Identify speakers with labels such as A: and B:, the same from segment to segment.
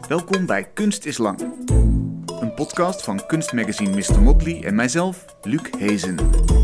A: Welkom bij Kunst is Lang. Een podcast van kunstmagazine Mr. Motley en mijzelf, Luc Hezen.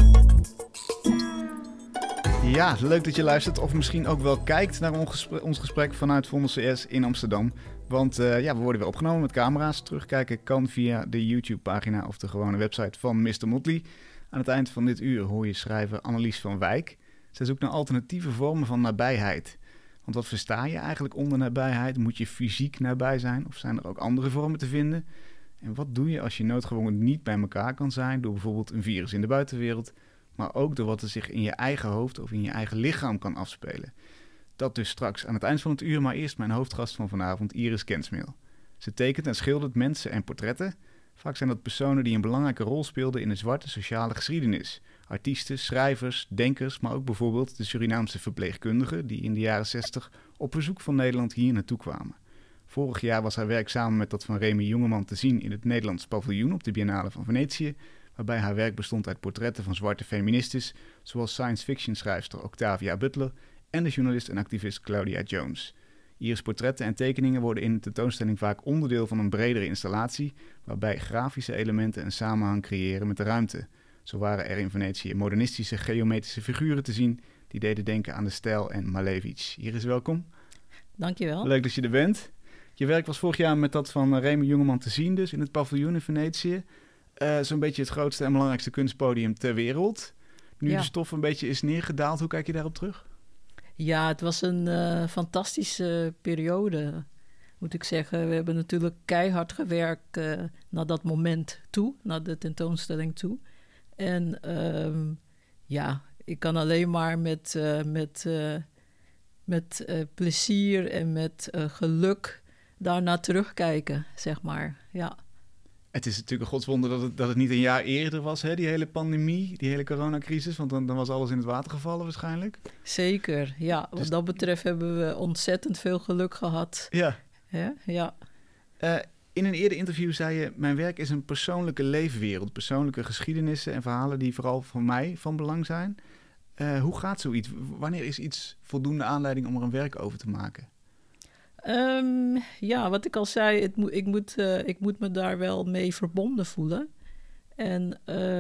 A: Ja, leuk dat je luistert of misschien ook wel kijkt naar ons gesprek vanuit Vondel CS in Amsterdam. Want we worden weer opgenomen met camera's. Terugkijken kan via de YouTube-pagina of de gewone website van Mr. Motley. Aan het eind van dit uur hoor je schrijver Annelies van Wijk. Zij zoekt naar alternatieve vormen van nabijheid. Want wat versta je eigenlijk onder nabijheid? Moet je fysiek nabij zijn of zijn er ook andere vormen te vinden? En wat doe je als je noodgedwongen niet bij elkaar kan zijn door bijvoorbeeld een virus in de buitenwereld, maar ook door wat er zich in je eigen hoofd of in je eigen lichaam kan afspelen? Dat dus straks aan het eind van het uur, maar eerst mijn hoofdgast van vanavond, Iris Kensmeel. Ze tekent en schildert mensen en portretten. Vaak zijn dat personen die een belangrijke rol speelden in de zwarte sociale geschiedenis. Artiesten, schrijvers, denkers, maar ook bijvoorbeeld de Surinaamse verpleegkundigen die in de jaren 60 op verzoek van Nederland hier naartoe kwamen. Vorig jaar was haar werk samen met dat van Remy Jongeman te zien in het Nederlands paviljoen op de Biennale van Venetië, waarbij haar werk bestond uit portretten van zwarte feministes, zoals science fiction schrijfster Octavia Butler en de journalist en activist Claudia Jones. Iris' portretten en tekeningen worden in de tentoonstelling vaak onderdeel van een bredere installatie, waarbij grafische elementen een samenhang creëren met de ruimte. Zo waren er in Venetië modernistische geometrische figuren te zien die deden denken aan de stijl en Malevich. Iris, welkom.
B: Dankjewel.
A: Leuk dat je er bent. Je werk was vorig jaar met dat van Remy Jongeman te zien, dus in het paviljoen in Venetië. Zo'n beetje het grootste en belangrijkste kunstpodium ter wereld. Nu de stof een beetje is neergedaald, hoe kijk je daarop terug?
B: Ja, het was een fantastische periode, moet ik zeggen. We hebben natuurlijk keihard gewerkt naar dat moment toe, naar de tentoonstelling toe. En ik kan alleen maar met plezier en met geluk daarna terugkijken, zeg maar, ja.
A: Het is natuurlijk een godswonder dat het niet een jaar eerder was, hè? Die hele pandemie, die hele coronacrisis. Want dan was alles in het water gevallen waarschijnlijk.
B: Zeker, ja. Wat dat betreft hebben we ontzettend veel geluk gehad.
A: Ja.
B: Ja.
A: In een eerder interview zei je, mijn werk is een persoonlijke leefwereld. Persoonlijke geschiedenissen en verhalen die vooral voor mij van belang zijn. Hoe gaat zoiets? Wanneer is iets voldoende aanleiding om er een werk over te maken?
B: Wat ik al zei, ik moet me daar wel mee verbonden voelen. En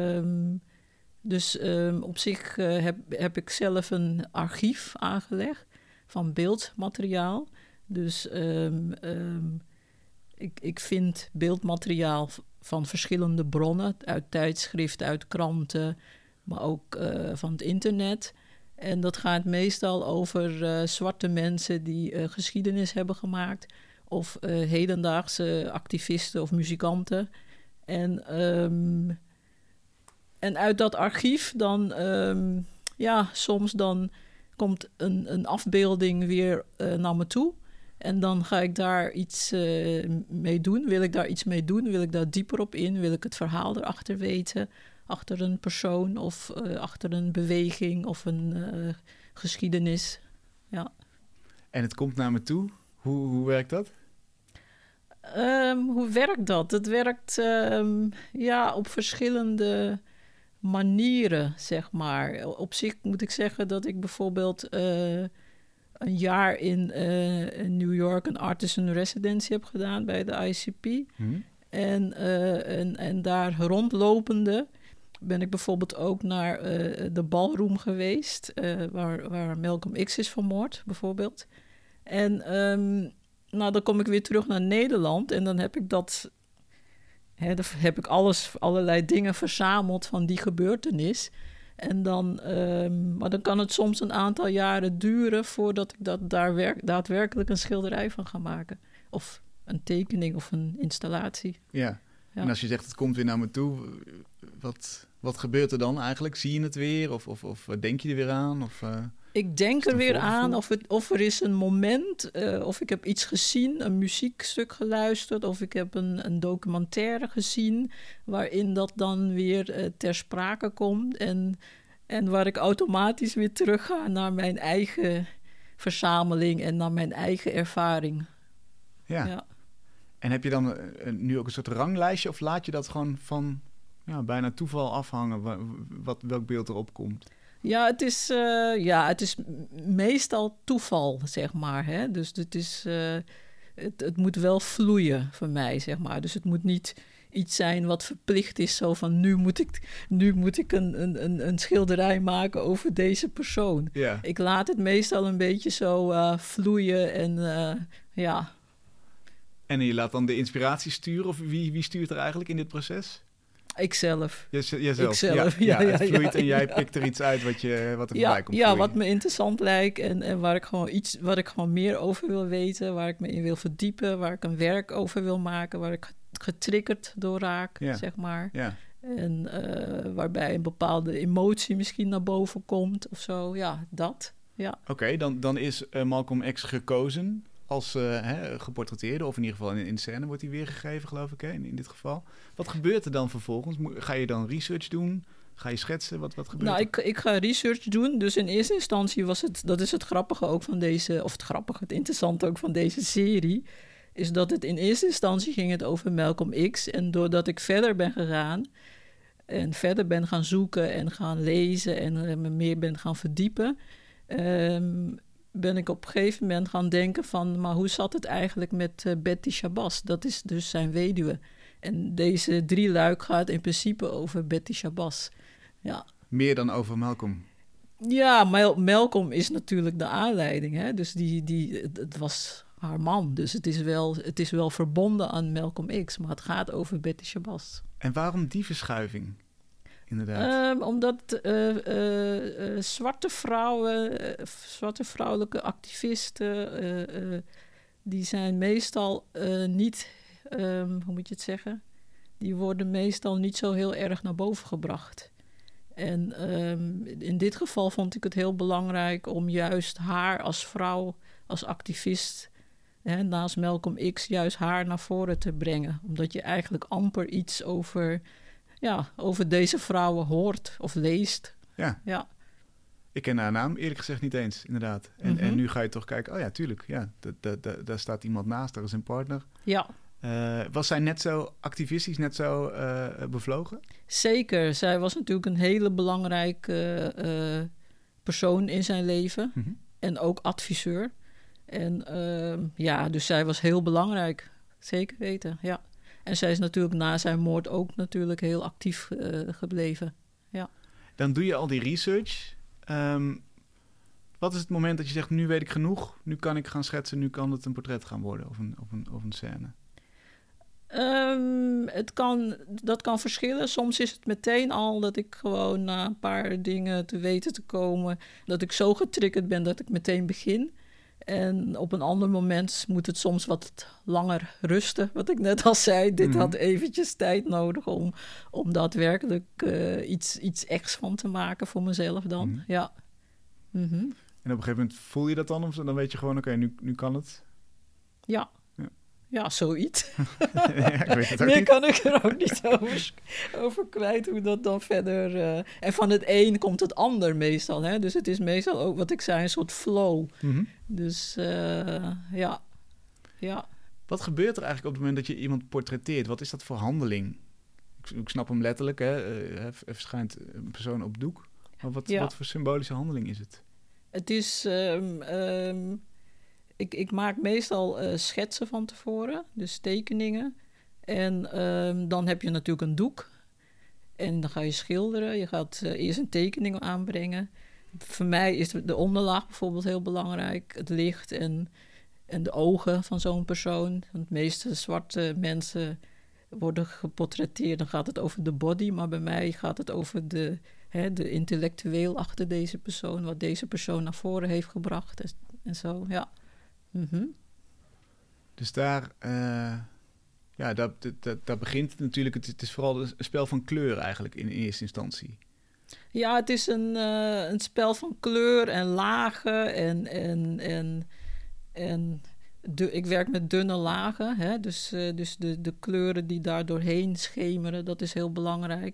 B: op zich heb ik zelf een archief aangelegd van beeldmateriaal. Dus ik vind beeldmateriaal van verschillende bronnen, uit tijdschriften, uit kranten, maar ook van het internet. En dat gaat meestal over zwarte mensen die geschiedenis hebben gemaakt, of hedendaagse activisten of muzikanten. En uit dat archief dan, soms dan komt een afbeelding weer naar me toe. En dan ga ik daar iets mee doen. Wil ik daar iets mee doen? Wil ik daar dieper op in? Wil ik het verhaal erachter weten? Achter een persoon of achter een beweging of een geschiedenis. Ja.
A: En het komt naar me toe. Hoe werkt dat?
B: Hoe werkt dat? Het werkt op verschillende manieren, zeg maar. Op zich moet ik zeggen dat ik bijvoorbeeld een jaar in New York een artist in residency heb gedaan bij de ICP. En daar rondlopende ben ik bijvoorbeeld ook naar de ballroom geweest, waar Malcolm X is vermoord, bijvoorbeeld. En dan kom ik weer terug naar Nederland en dan heb ik allerlei dingen verzameld van die gebeurtenis. En maar dan kan het soms een aantal jaren duren voordat ik daadwerkelijk een schilderij van ga maken. Of een tekening of een installatie.
A: Ja. En als je zegt het komt weer naar me toe, wat gebeurt er dan eigenlijk? Zie je het weer of denk je er weer aan?
B: Ik denk er weer aan of er is een moment, of ik heb iets gezien, een muziekstuk geluisterd, of ik heb een documentaire gezien waarin dat dan weer ter sprake komt en waar ik automatisch weer terug ga naar mijn eigen verzameling en naar mijn eigen ervaring. Ja.
A: En heb je dan nu ook een soort ranglijstje of laat je dat gewoon van bijna toeval afhangen welk beeld erop komt?
B: Ja, het is meestal toeval, zeg maar. Hè? Dus het is het moet wel vloeien voor mij, zeg maar. Dus het moet niet iets zijn wat verplicht is, zo van nu moet ik een schilderij maken over deze persoon.
A: Ja.
B: Ik laat het meestal een beetje zo vloeien en ja.
A: En je laat dan de inspiratie sturen? Of wie stuurt er eigenlijk in dit proces?
B: Ikzelf.
A: Jijzelf?
B: Ikzelf,
A: Ja,
B: ja,
A: het vloeit en jij
B: ja.
A: pikt er iets uit wat er voorbij komt.
B: Ja, wat me interessant lijkt en waar ik gewoon meer over wil weten, waar ik me in wil verdiepen, waar ik een werk over wil maken, waar ik getriggerd door raak, zeg maar.
A: Ja.
B: En waarbij een bepaalde emotie misschien naar boven komt of zo. Ja, dat. Ja.
A: Oké, dan is Malcolm X gekozen als geportretteerde, of in ieder geval in scène wordt hij weergegeven, geloof ik, hè, in dit geval. Wat gebeurt er dan vervolgens? Ga je dan research doen? Ga je schetsen? Wat gebeurt er?
B: Ik ga research doen. Dus in eerste instantie dat is het grappige ook van deze, of het interessante ook van deze serie, is dat het in eerste instantie ging het over Malcolm X. En doordat ik verder ben gegaan en verder ben gaan zoeken en gaan lezen en me meer ben gaan verdiepen, ben ik op een gegeven moment gaan denken van, maar hoe zat het eigenlijk met Betty Shabazz? Dat is dus zijn weduwe. En deze 3-luik gaat in principe over Betty Shabazz. Ja.
A: Meer dan over Malcolm?
B: Ja, Malcolm is natuurlijk de aanleiding. Hè? Dus het was haar man. Dus het is wel verbonden aan Malcolm X. Maar het gaat over Betty Shabazz.
A: En waarom die verschuiving? Inderdaad.
B: Omdat zwarte vrouwen, zwarte vrouwelijke activisten, die zijn meestal niet, hoe moet je het zeggen? Die worden meestal niet zo heel erg naar boven gebracht. En in dit geval vond ik het heel belangrijk om juist haar als vrouw, als activist, naast Malcolm X, juist haar naar voren te brengen. Omdat je eigenlijk amper iets over deze vrouwen hoort of leest. Ja.
A: Ik ken haar naam eerlijk gezegd niet eens, inderdaad. En nu ga je toch kijken, oh ja, tuurlijk, ja, daar staat iemand naast, daar is een partner.
B: Ja.
A: Was zij net zo activistisch, net zo bevlogen? Zeker.
B: Zij was natuurlijk een hele belangrijke persoon in zijn leven. Mm-hmm. En ook adviseur. En dus zij was heel belangrijk. Zeker weten, ja. En zij is natuurlijk na zijn moord ook natuurlijk heel actief gebleven. Ja.
A: Dan doe je al die research. Wat is het moment dat je zegt, nu weet ik genoeg, nu kan ik gaan schetsen, nu kan het een portret gaan worden of een scène?
B: Dat kan verschillen. Soms is het meteen al dat ik gewoon na een paar dingen te weten te komen, dat ik zo getriggerd ben dat ik meteen begin. En op een ander moment moet het soms wat langer rusten. Wat ik net al zei, dit had eventjes tijd nodig om daadwerkelijk iets echts van te maken voor mezelf dan. Mm-hmm. Ja. Mm-hmm.
A: En op een gegeven moment voel je dat dan? Of dan weet je gewoon, oké, nu kan het?
B: Ja. Ja, zoiets.
A: Ja, ik weet het ook
B: meer
A: niet.
B: Kan ik er ook niet over kwijt hoe dat dan verder... En van het een komt het ander meestal. Hè? Dus het is meestal ook, wat ik zei, een soort flow. Mm-hmm. Dus ja.
A: Wat gebeurt er eigenlijk op het moment dat je iemand portretteert? Wat is dat voor handeling? Ik snap hem letterlijk, hè? Er verschijnt een persoon op doek. Maar wat voor symbolische handeling is het?
B: Het is... Ik maak meestal schetsen van tevoren, dus tekeningen. En dan heb je natuurlijk een doek. En dan ga je schilderen. Je gaat eerst een tekening aanbrengen. Voor mij is de onderlaag bijvoorbeeld heel belangrijk. Het licht en de ogen van zo'n persoon. Want de meeste zwarte mensen worden geportretteerd. Dan gaat het over de body. Maar bij mij gaat het over de intellectueel achter deze persoon. Wat deze persoon naar voren heeft gebracht. En zo, ja. Mm-hmm.
A: Dus daar begint het natuurlijk. Het is vooral een spel van kleur eigenlijk in eerste instantie.
B: Ja, het is een spel van kleur en lagen en ik werk met dunne lagen. Hè? Dus de kleuren die daar doorheen schemeren, dat is heel belangrijk.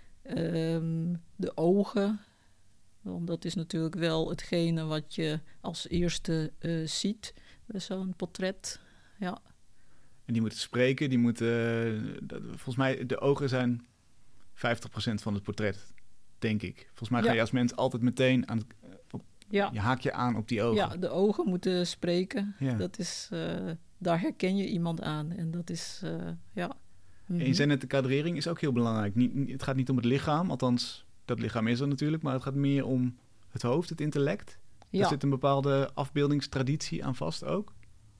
B: De ogen, want dat is natuurlijk wel hetgene wat je als eerste ziet. Zo'n portret, ja.
A: En die moeten spreken, die moeten... volgens mij, de ogen zijn 50% van het portret, denk ik. Volgens mij ga je als mens altijd meteen je haak je aan op die ogen.
B: Ja, de ogen moeten spreken.
A: Ja.
B: Dat is daar herken je iemand aan. En dat is, ja.
A: En je zei net, de kadrering is ook heel belangrijk. Het gaat niet om het lichaam, althans, dat lichaam is er natuurlijk, maar het gaat meer om het hoofd, het intellect.
B: Ja.
A: Daar zit een bepaalde afbeeldingstraditie aan vast ook.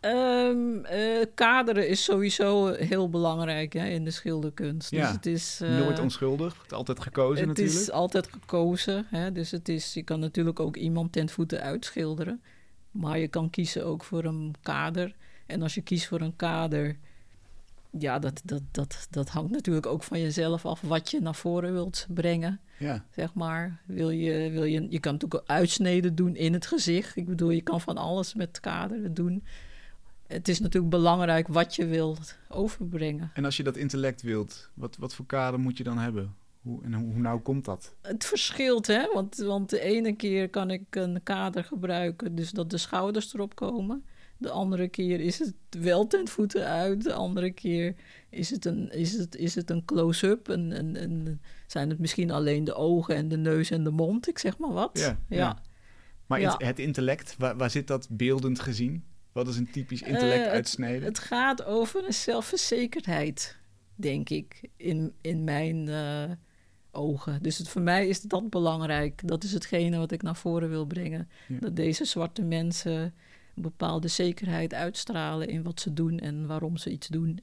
B: Kaderen is sowieso heel belangrijk in de schilderkunst.
A: Ja,
B: dus het is,
A: nooit onschuldig, het is altijd gekozen natuurlijk.
B: Het is altijd gekozen. Dus je kan natuurlijk ook iemand ten voeten uitschilderen. Maar je kan kiezen ook voor een kader. En als je kiest voor een kader, ja, dat hangt natuurlijk ook van jezelf af wat je naar voren wilt brengen.
A: Ja.
B: Zeg maar. Je kan natuurlijk ook uitsneden doen in het gezicht. Ik bedoel, je kan van alles met kaderen doen. Het is natuurlijk belangrijk wat je wilt overbrengen.
A: En als je dat intellect wilt, wat voor kader moet je dan hebben? Hoe nauw komt dat?
B: Het verschilt, hè? Want de ene keer kan ik een kader gebruiken, dus dat de schouders erop komen. De andere keer is het wel ten voeten uit. De andere keer is het een close-up. Zijn het misschien alleen de ogen en de neus en de mond? Ik zeg maar wat. Ja.
A: Maar het intellect, waar zit dat beeldend gezien? Wat is een typisch intellect uitsneden?
B: Het gaat over een zelfverzekerdheid, denk ik, in mijn ogen. Dus voor mij is dat belangrijk. Dat is hetgene wat ik naar voren wil brengen. Ja. Dat deze zwarte mensen een bepaalde zekerheid uitstralen in wat ze doen en waarom ze iets doen.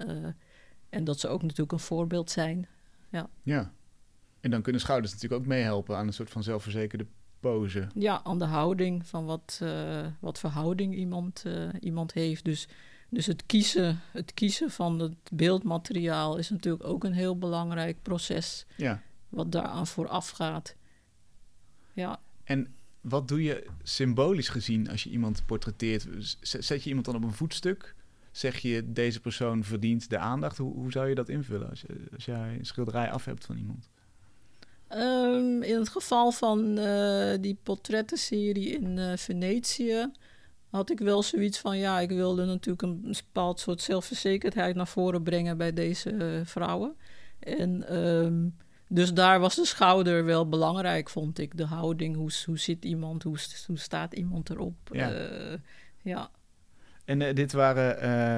B: En dat ze ook natuurlijk een voorbeeld zijn. Ja.
A: En dan kunnen schouders natuurlijk ook meehelpen aan een soort van zelfverzekerde pose.
B: Ja, aan de houding van wat voor houding iemand heeft. Dus het kiezen van het beeldmateriaal is natuurlijk ook een heel belangrijk proces.
A: Ja.
B: Wat daaraan vooraf gaat. Ja.
A: En wat doe je symbolisch gezien als je iemand portretteert? Zet je iemand dan op een voetstuk? Zeg je, deze persoon verdient de aandacht? Hoe zou je dat invullen als jij een schilderij af hebt van iemand?
B: In het geval van die portrettenserie in Venetië had ik wel zoiets van, ja, ik wilde natuurlijk een bepaald soort zelfverzekerdheid naar voren brengen bij deze vrouwen. En dus daar was de schouder wel belangrijk, vond ik. De houding, hoe zit iemand, hoe staat iemand erop. Ja.
A: En dit waren,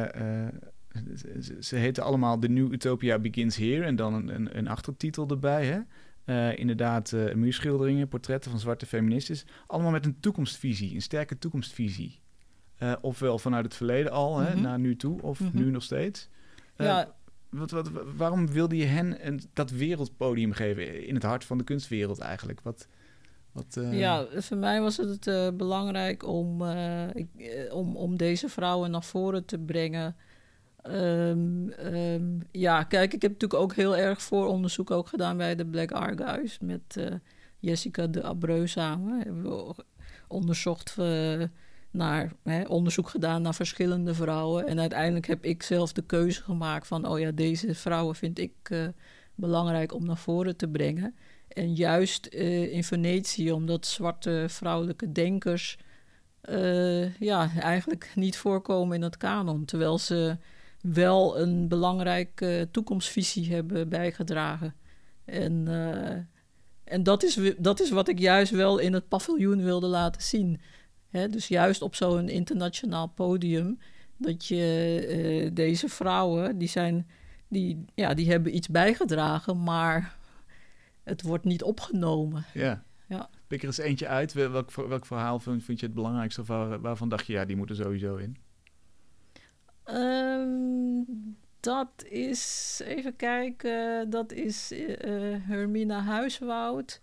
A: ze heten allemaal The New Utopia Begins Here en dan een achtertitel erbij, hè? Inderdaad, muurschilderingen, portretten van zwarte feministes. Allemaal met een toekomstvisie, een sterke toekomstvisie. Ofwel vanuit het verleden al, hè, naar nu toe, of nu nog steeds. Waarom wilde je hen dat wereldpodium geven in het hart van de kunstwereld eigenlijk?
B: Ja, voor mij was het belangrijk om deze vrouwen naar voren te brengen. Ja, kijk, ik heb natuurlijk ook heel erg vooronderzoek ook gedaan bij de Black Archives met Jessica de Abreu samen. Hebben we onderzocht onderzoek gedaan naar verschillende vrouwen. En uiteindelijk heb ik zelf de keuze gemaakt van, oh ja, deze vrouwen vind ik belangrijk om naar voren te brengen. En juist in Venetië, omdat zwarte vrouwelijke denkers eigenlijk niet voorkomen in het kanon, terwijl ze wel een belangrijke toekomstvisie hebben bijgedragen. En dat is wat ik juist wel in het paviljoen wilde laten zien. Dus juist op zo'n internationaal podium, dat je deze vrouwen, die hebben iets bijgedragen, maar het wordt niet opgenomen.
A: Ja. Pik er eens eentje uit. Welk verhaal vind je het belangrijkste? Of waarvan dacht je, ja, die moeten sowieso in?
B: Dat is, even kijken, dat is Hermina Huiswoud.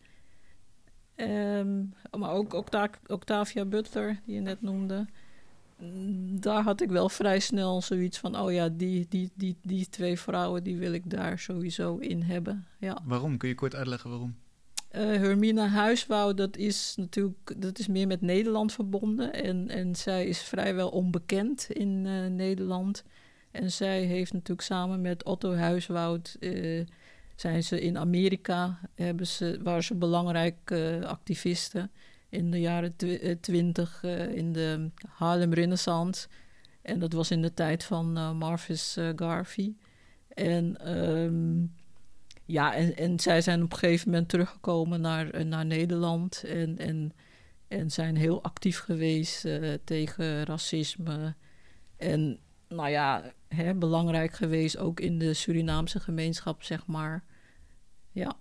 B: Maar ook Octavia Butler, die je net noemde. Daar had ik wel vrij snel zoiets van, oh ja, die twee vrouwen, die wil ik daar sowieso in hebben. Ja.
A: Waarom? Kun je kort uitleggen waarom?
B: Hermina Huiswoud, dat is meer met Nederland verbonden. En zij is vrijwel onbekend in Nederland. En zij heeft natuurlijk samen met Otto Huiswoud, zijn ze in Amerika, waren ze belangrijke activisten in de jaren 20 in de Harlem Renaissance. En dat was in de tijd van Marcus Garvey. En zij zijn op een gegeven moment teruggekomen naar Nederland en zijn heel actief geweest tegen racisme. En nou ja, belangrijk geweest, ook in de Surinaamse gemeenschap, zeg maar. Ja.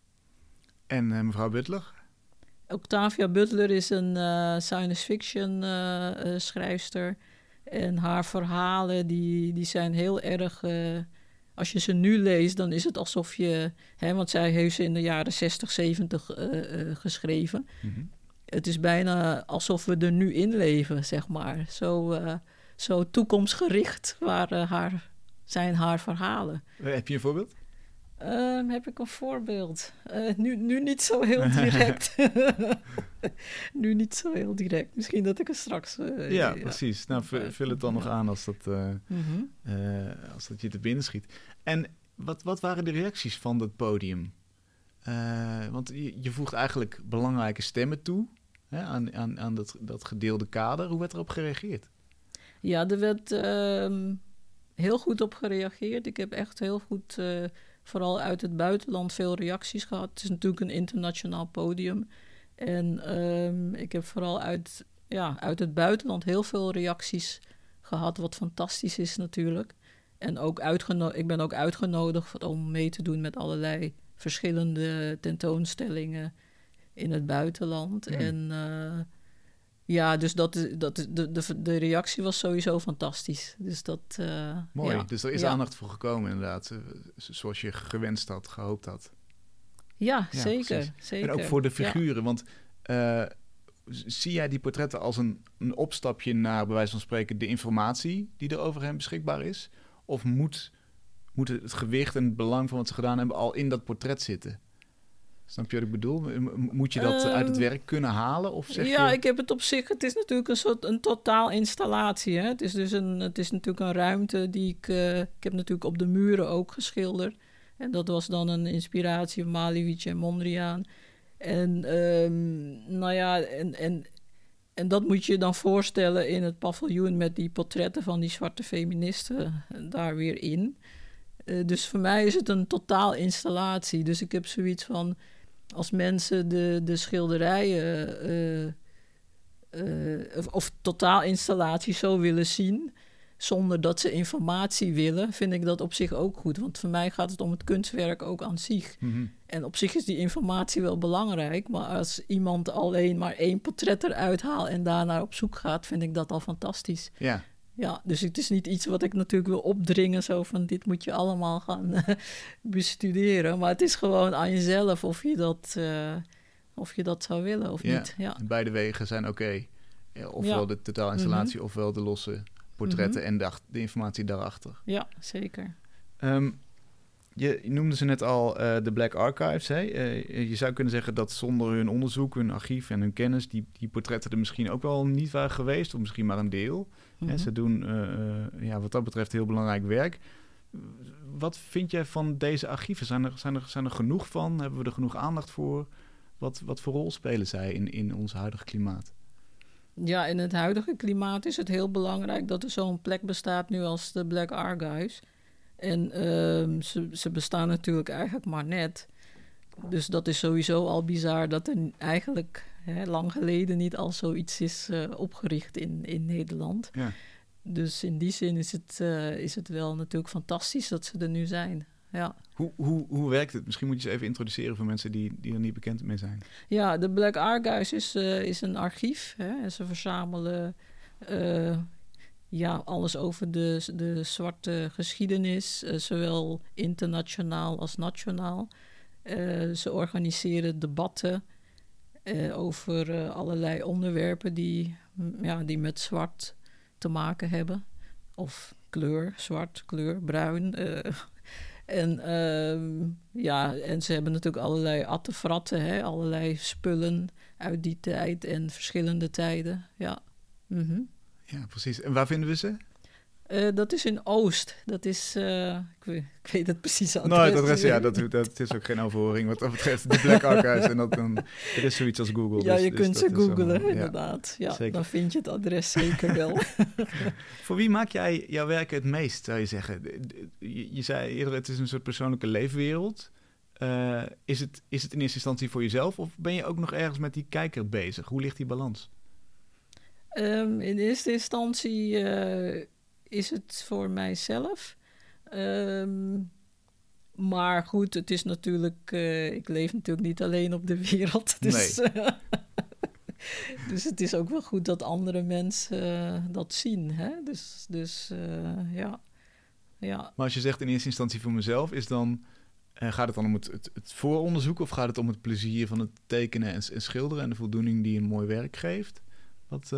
A: En mevrouw Butler?
B: Octavia Butler is een science fiction schrijfster. En haar verhalen, die zijn heel erg... als je ze nu leest, dan is het alsof je... want zij heeft ze in de jaren 60, 70 geschreven.
A: Mm-hmm.
B: Het is bijna alsof we er nu in leven, zeg maar. Zo toekomstgericht zijn haar verhalen.
A: Heb je een voorbeeld?
B: Heb ik een voorbeeld? Nu niet zo heel direct. Nu niet zo heel direct. Misschien dat ik het straks...
A: ja, precies. Nou, vul het dan nog aan als dat,
B: Mm-hmm.
A: als dat je te binnen schiet. En wat waren de reacties van dat podium? Want je voegt eigenlijk belangrijke stemmen toe, hè, aan dat gedeelde kader. Hoe werd erop gereageerd?
B: Ja, er werd heel goed op gereageerd. Ik heb echt heel goed... vooral uit het buitenland veel reacties gehad. Het is natuurlijk een internationaal podium. En ik heb vooral uit het buitenland heel veel reacties gehad, wat fantastisch is natuurlijk. En ook ik ben ook uitgenodigd om mee te doen met allerlei verschillende tentoonstellingen in het buitenland. Mm. En dus de reactie was sowieso fantastisch. Dus dat...
A: Mooi, ja. Dus er is aandacht voor gekomen inderdaad. Zoals je gewenst had, gehoopt had.
B: Ja, zeker.
A: En ook voor de figuren, want zie jij die portretten als een opstapje naar, bij wijze van spreken, de informatie die er over hen beschikbaar is? Of moet het gewicht en het belang van wat ze gedaan hebben al in dat portret zitten? Snap je wat ik bedoel? Moet je dat uit het werk kunnen halen? Of zeg je...
B: ik heb het op zich... Het is natuurlijk een totaal installatie. Hè? Het is natuurlijk een ruimte die ik heb natuurlijk op de muren ook geschilderd. En dat was dan een inspiratie van Malevich en Mondriaan. En en dat moet je dan voorstellen in het paviljoen met die portretten van die zwarte feministen daar weer in. Dus voor mij is het een totaal installatie. Dus ik heb zoiets van... Als mensen de schilderijen of totaalinstallaties zo willen zien, zonder dat ze informatie willen, vind ik dat op zich ook goed. Want voor mij gaat het om het kunstwerk ook aan zich.
A: Mm-hmm.
B: En op zich is die informatie wel belangrijk, maar als iemand alleen maar 1 portret eruit haalt en daarnaar op zoek gaat, vind ik dat al fantastisch.
A: Ja.
B: Ja, dus het is niet iets wat ik natuurlijk wil opdringen, zo van dit moet je allemaal gaan bestuderen. Maar het is gewoon aan jezelf of je dat zou willen of niet. Ja.
A: Beide wegen zijn oké. Ofwel de totaalinstallatie, mm-hmm. ofwel de losse portretten mm-hmm. en de informatie daarachter.
B: Ja, zeker.
A: Je noemde ze net al de Black Archives. Hè? Je zou kunnen zeggen dat zonder hun onderzoek, hun archief en hun kennis, die portretten er misschien ook wel niet waren geweest, of misschien maar een deel. Mm-hmm. Ze doen wat dat betreft heel belangrijk werk. Wat vind jij van deze archieven? Zijn er genoeg van? Hebben we er genoeg aandacht voor? Wat voor rol spelen zij in ons huidige klimaat?
B: Ja, in het huidige klimaat is het heel belangrijk dat er zo'n plek bestaat nu als de Black Archives. En ze bestaan natuurlijk eigenlijk maar net. Dus dat is sowieso al bizar dat er eigenlijk lang geleden niet al zoiets is opgericht in Nederland.
A: Ja.
B: Dus in die zin is het wel natuurlijk fantastisch dat ze er nu zijn. Ja.
A: Hoe werkt het? Misschien moet je ze even introduceren voor mensen die er niet bekend mee zijn.
B: Ja, de Black Archives is een archief. En ze verzamelen alles over de zwarte geschiedenis, zowel internationaal als nationaal. Ze organiseren debatten over allerlei onderwerpen die met zwart te maken hebben. Of kleur, zwart, kleur, bruin. En ze hebben natuurlijk allerlei attefratten, allerlei spullen uit die tijd en verschillende tijden. Ja. Mm-hmm.
A: Ja, precies. En waar vinden we ze?
B: Dat is in Oost. Dat is, ik weet het precies adres.
A: Nou, het adres, dat is ook geen overhoring wat dat betreft. De Black Archives. En er is zoiets als Google.
B: Ja, je kunt ze googlen, inderdaad. Ja, dan vind je het adres zeker wel.
A: Voor wie maak jij jouw werk het meest, zou je zeggen? Je zei eerder, het is een soort persoonlijke leefwereld. Is het in eerste instantie voor jezelf? Of ben je ook nog ergens met die kijker bezig? Hoe ligt die balans?
B: In eerste instantie is het voor mijzelf. Maar goed, het is natuurlijk... ik leef natuurlijk niet alleen op de wereld. Dus, dus het is ook wel goed dat andere mensen dat zien. Hè? Dus ja.
A: Maar als je zegt in eerste instantie voor mezelf, gaat het dan om het vooronderzoek of gaat het om het plezier van het tekenen en schilderen en de voldoening die een mooi werk geeft? Wat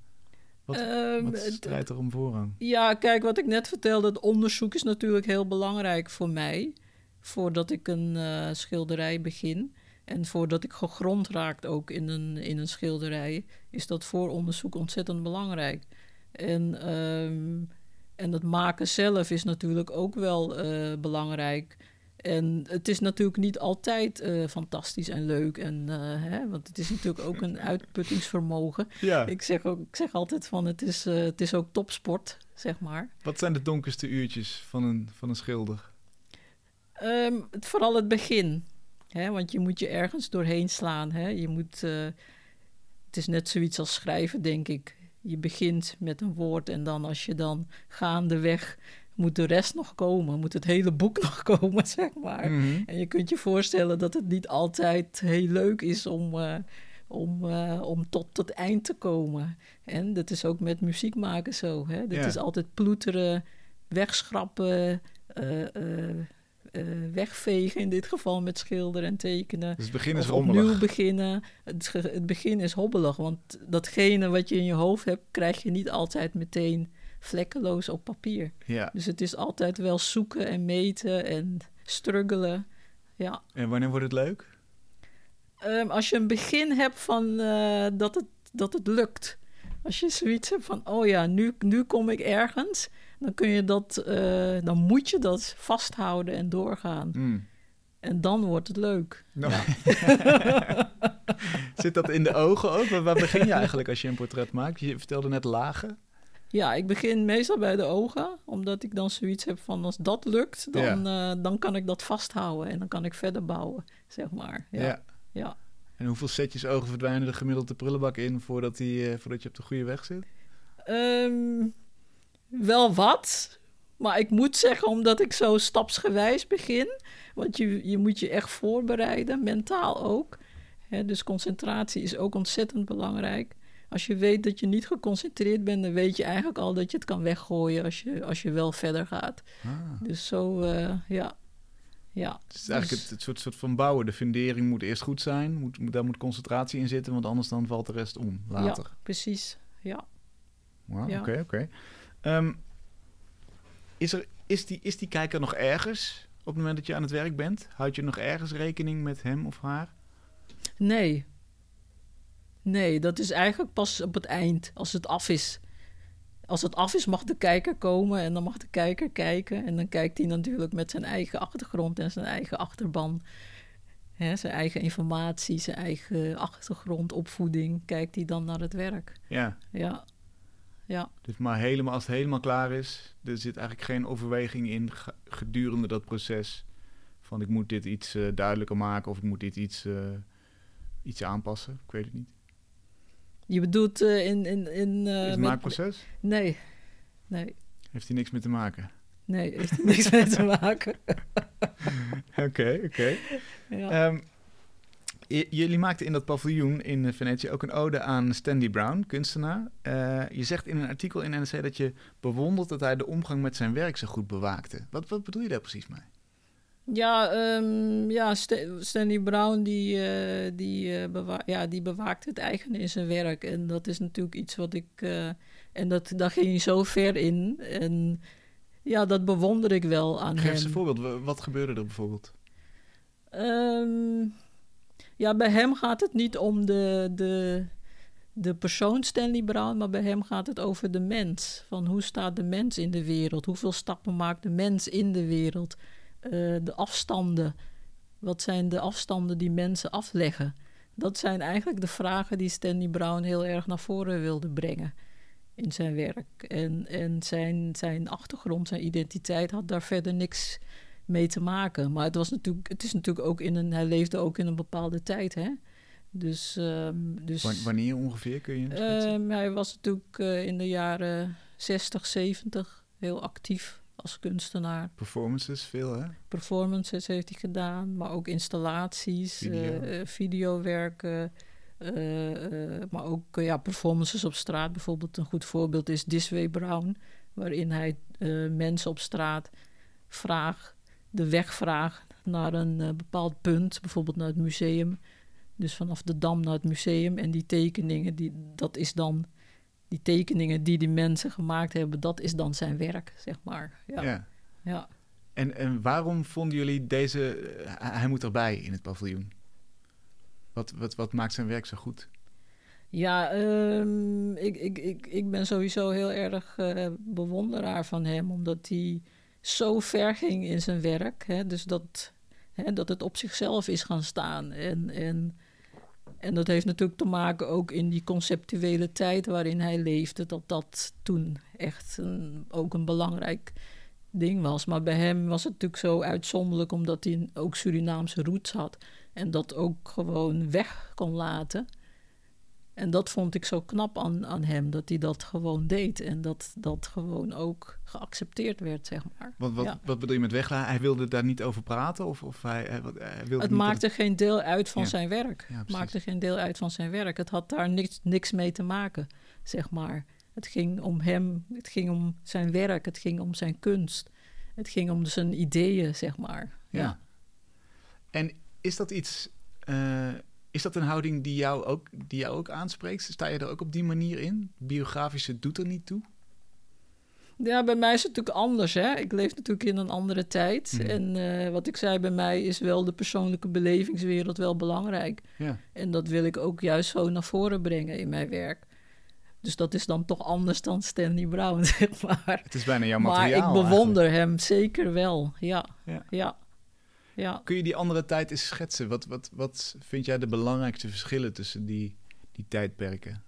A: strijdt er om voorrang?
B: Ja, kijk, wat ik net vertelde, het onderzoek is natuurlijk heel belangrijk voor mij. Voordat ik een schilderij begin en voordat ik gegrond raak ook in een schilderij, is dat vooronderzoek ontzettend belangrijk. En het maken zelf is natuurlijk ook wel belangrijk. En het is natuurlijk niet altijd fantastisch en leuk. Want het is natuurlijk ook een uitputtingsvermogen.
A: Ja.
B: Ik zeg altijd van het is ook topsport, zeg maar.
A: Wat zijn de donkerste uurtjes van een schilder?
B: Vooral het begin. Hè? Want je moet je ergens doorheen slaan. Hè? Het is net zoiets als schrijven, denk ik. Je begint met een woord en dan als je dan gaandeweg moet de rest nog komen. Moet het hele boek nog komen, zeg maar. Mm-hmm. En je kunt je voorstellen dat het niet altijd heel leuk is om tot het eind te komen. En dat is ook met muziek maken zo. Hè? Dit is altijd ploeteren, wegschrappen, wegvegen in dit geval met schilderen en tekenen.
A: Dus het begin is rommelig.
B: Opnieuw beginnen. Het begin is hobbelig, want datgene wat je in je hoofd hebt, krijg je niet altijd meteen vlekkeloos op papier.
A: Ja.
B: Dus het is altijd wel zoeken en meten en struggelen. Ja.
A: En wanneer wordt het leuk?
B: Als je een begin hebt van dat het lukt. Als je zoiets hebt van, oh ja, nu kom ik ergens, dan kun je dan moet je dat vasthouden en doorgaan. Mm. En dan wordt het leuk.
A: No. Ja. Zit dat in de ogen ook? Waar begin je eigenlijk als je een portret maakt? Je vertelde net lagen.
B: Ja, ik begin meestal bij de ogen, omdat ik dan zoiets heb van, als dat lukt, dan kan ik dat vasthouden en dan kan ik verder bouwen, zeg maar. Ja.
A: En hoeveel setjes ogen verdwijnen er gemiddeld de prullenbak in voordat je op de goede weg zit?
B: Wel wat, maar ik moet zeggen, omdat ik zo stapsgewijs begin, want je moet je echt voorbereiden, mentaal ook. Hè, dus concentratie is ook ontzettend belangrijk. Als je weet dat je niet geconcentreerd bent, dan weet je eigenlijk al dat je het kan weggooien als je wel verder gaat. Dus zo, ja.
A: Het is eigenlijk het soort van bouwen. De fundering moet eerst goed zijn. Daar moet concentratie in zitten, want anders dan valt de rest om later.
B: Ja, precies. Ja.
A: Wow, ja. Oké. Is die kijker nog ergens op het moment dat je aan het werk bent? Houd je nog ergens rekening met hem of haar?
B: Nee, dat is eigenlijk pas op het eind, als het af is. Als het af is, mag de kijker komen en dan mag de kijker kijken. En dan kijkt hij natuurlijk met zijn eigen achtergrond en zijn eigen achterban. Hè, zijn eigen informatie, zijn eigen achtergrond, opvoeding. Kijkt hij dan naar het werk. Ja.
A: Dus maar als het helemaal klaar is, er zit eigenlijk geen overweging in gedurende dat proces. Van ik moet dit iets duidelijker maken of ik moet dit iets aanpassen. Ik weet het niet.
B: Je bedoelt in
A: het maakproces?
B: Nee.
A: Heeft hij niks mee te maken?
B: Nee, heeft hij niks mee te maken.
A: Oké. Ja. Jullie maakten in dat paviljoen in Venetië ook een ode aan Stanley Brown, kunstenaar. Je zegt in een artikel in NRC dat je bewondert dat hij de omgang met zijn werk zo goed bewaakte. Wat bedoel je daar precies mee?
B: Ja, Stanley Brown die bewaakt het eigen in zijn werk. En dat is natuurlijk iets wat ik... daar ging hij zo ver in. En ja, dat bewonder ik wel aan hem.
A: Geef eens een voorbeeld. Wat gebeurde er bijvoorbeeld?
B: Bij hem gaat het niet om de persoon Stanley Brown, maar bij hem gaat het over de mens. Van hoe staat de mens in de wereld? Hoeveel stappen maakt de mens in de wereld? De afstanden. Wat zijn de afstanden die mensen afleggen? Dat zijn eigenlijk de vragen die Stanley Brown heel erg naar voren wilde brengen in zijn werk. En zijn achtergrond, zijn identiteit had daar verder niks mee te maken. Maar het is natuurlijk ook hij leefde ook in een bepaalde tijd, hè? Dus
A: wanneer ongeveer kun je schetsen?
B: Hij was natuurlijk in de jaren 60, 70, heel actief als kunstenaar.
A: Performances, veel hè?
B: Performances heeft hij gedaan, maar ook installaties, videowerken. Maar ook performances op straat. Bijvoorbeeld een goed voorbeeld is This Way Brown, waarin hij mensen op straat de weg vraagt naar een bepaald punt, bijvoorbeeld naar het museum. Dus vanaf de Dam naar het museum. En die tekeningen, die tekeningen die die mensen gemaakt hebben, dat is dan zijn werk, zeg maar. Ja.
A: En waarom vonden jullie hij moet erbij in het paviljoen? Wat maakt zijn werk zo goed?
B: Ja, ik ben sowieso heel erg bewonderaar van hem, omdat hij zo ver ging in zijn werk. Hè, dus dat het op zichzelf is gaan staan. En dat heeft natuurlijk te maken ook in die conceptuele tijd waarin hij leefde, dat toen echt ook een belangrijk ding was. Maar bij hem was het natuurlijk zo uitzonderlijk, omdat hij ook Surinaamse roots had en dat ook gewoon weg kon laten. En dat vond ik zo knap aan hem, dat hij dat gewoon deed. En dat gewoon ook geaccepteerd werd, zeg maar.
A: Wat bedoel je met weglaten? Hij wilde daar niet over praten? Of hij wilde
B: het maakte geen deel uit van zijn werk.
A: Ja,
B: het maakte geen deel uit van zijn werk. Het had daar niks mee te maken, zeg maar. Het ging om hem, het ging om zijn werk, het ging om zijn kunst. Het ging om zijn ideeën, zeg maar. Ja.
A: En is dat iets... Is dat een houding die jou ook aanspreekt? Sta je er ook op die manier in? Biografische doet er niet toe?
B: Ja, bij mij is het natuurlijk anders. Hè? Ik leef natuurlijk in een andere tijd. En wat ik zei, bij mij is wel de persoonlijke belevingswereld wel belangrijk.
A: Ja.
B: En dat wil ik ook juist zo naar voren brengen in mijn werk. Dus dat is dan toch anders dan Stanley Brown, zeg maar.
A: Het is bijna jouw materiaal.
B: Maar ik bewonder hem zeker wel, ja.
A: Kun je die andere tijd eens schetsen? Wat vind jij de belangrijkste verschillen tussen die tijdperken?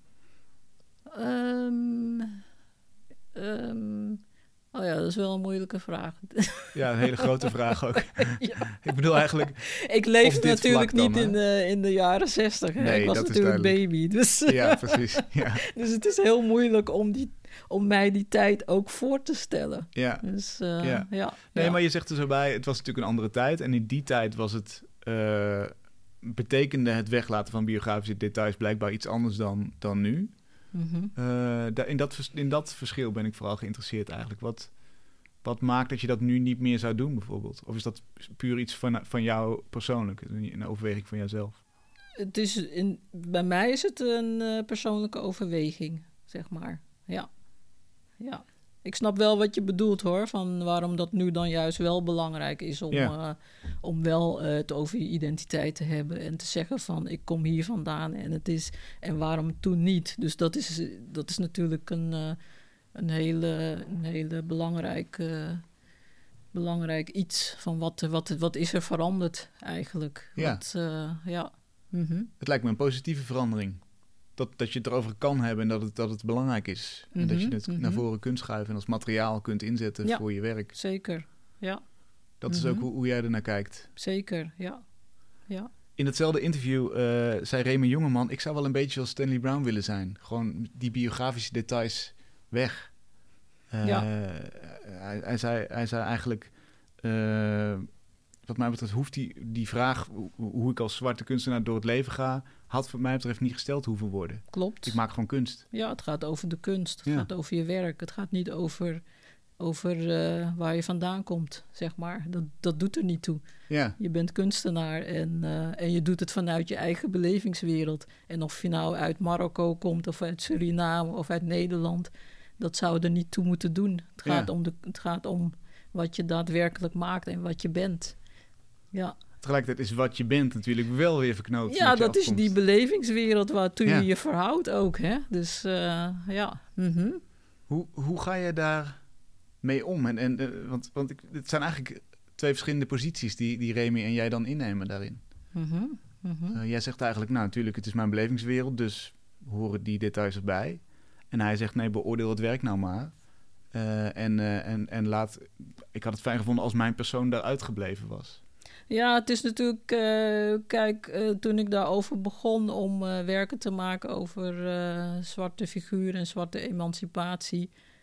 B: Dat is wel een moeilijke vraag.
A: Ja, een hele grote vraag ook.
B: Ja.
A: Ik bedoel eigenlijk...
B: Ik leefde natuurlijk niet in de jaren 60.
A: Nee,
B: ik was natuurlijk baby. Dus,
A: ja, precies. Ja.
B: Dus het is heel moeilijk om mij die tijd ook voor te stellen.
A: Ja.
B: Dus,
A: Nee, maar je zegt er zo bij, het was natuurlijk een andere tijd. En in die tijd was het... betekende het weglaten van biografische details blijkbaar iets anders dan nu.
B: Mm-hmm.
A: In dat verschil ben ik vooral geïnteresseerd eigenlijk. Wat maakt dat je dat nu niet meer zou doen bijvoorbeeld? Of is dat puur iets van jou persoonlijk? Een overweging van jouzelf?
B: Bij mij is het een persoonlijke overweging, zeg maar. Ja. Ik snap wel wat je bedoelt, hoor. Van waarom dat nu dan juist wel belangrijk is om wel het over je identiteit te hebben. En te zeggen van, ik kom hier vandaan en waarom toen niet. Dus dat is natuurlijk een hele belangrijk iets. Van wat is er veranderd eigenlijk.
A: Ja. Het lijkt me een positieve verandering. Dat je het erover kan hebben en dat het belangrijk is. En dat je het naar voren kunt schuiven en als materiaal kunt inzetten voor je werk.
B: Zeker, ja.
A: Dat is ook hoe jij ernaar kijkt.
B: Zeker, ja.
A: In hetzelfde interview zei Remy Jongeman... ik zou wel een beetje zoals Stanley Brown willen zijn. Gewoon die biografische details weg. Hij zei eigenlijk... wat mij betreft hoeft die vraag... hoe ik als zwarte kunstenaar door het leven ga... had wat mij betreft niet gesteld hoeven worden.
B: Klopt.
A: Ik maak gewoon kunst.
B: Ja, het gaat over de kunst. Het gaat over je werk. Het gaat niet over waar je vandaan komt, zeg maar. Dat doet er niet toe.
A: Ja.
B: Je bent kunstenaar en je doet het vanuit je eigen belevingswereld. En of je nou uit Marokko komt of uit Suriname of uit Nederland... dat zou er niet toe moeten doen. Het gaat om wat je daadwerkelijk maakt en wat je bent. Ja.
A: Tegelijkertijd is wat je bent natuurlijk wel weer verknoopt.
B: Ja, dat is die belevingswereld waartoe je je verhoudt ook. Hè? Dus
A: Hoe ga je daar mee om? Want het zijn eigenlijk twee verschillende posities die Remy en jij dan innemen daarin. Jij zegt eigenlijk, nou natuurlijk, het is mijn belevingswereld, dus horen die details erbij. En hij zegt, nee, beoordeel het werk nou maar. En laat... Ik had het fijn gevonden als mijn persoon daaruit gebleven was.
B: Ja, het is natuurlijk... toen ik daarover begon om werken te maken over zwarte figuren en zwarte emancipatie...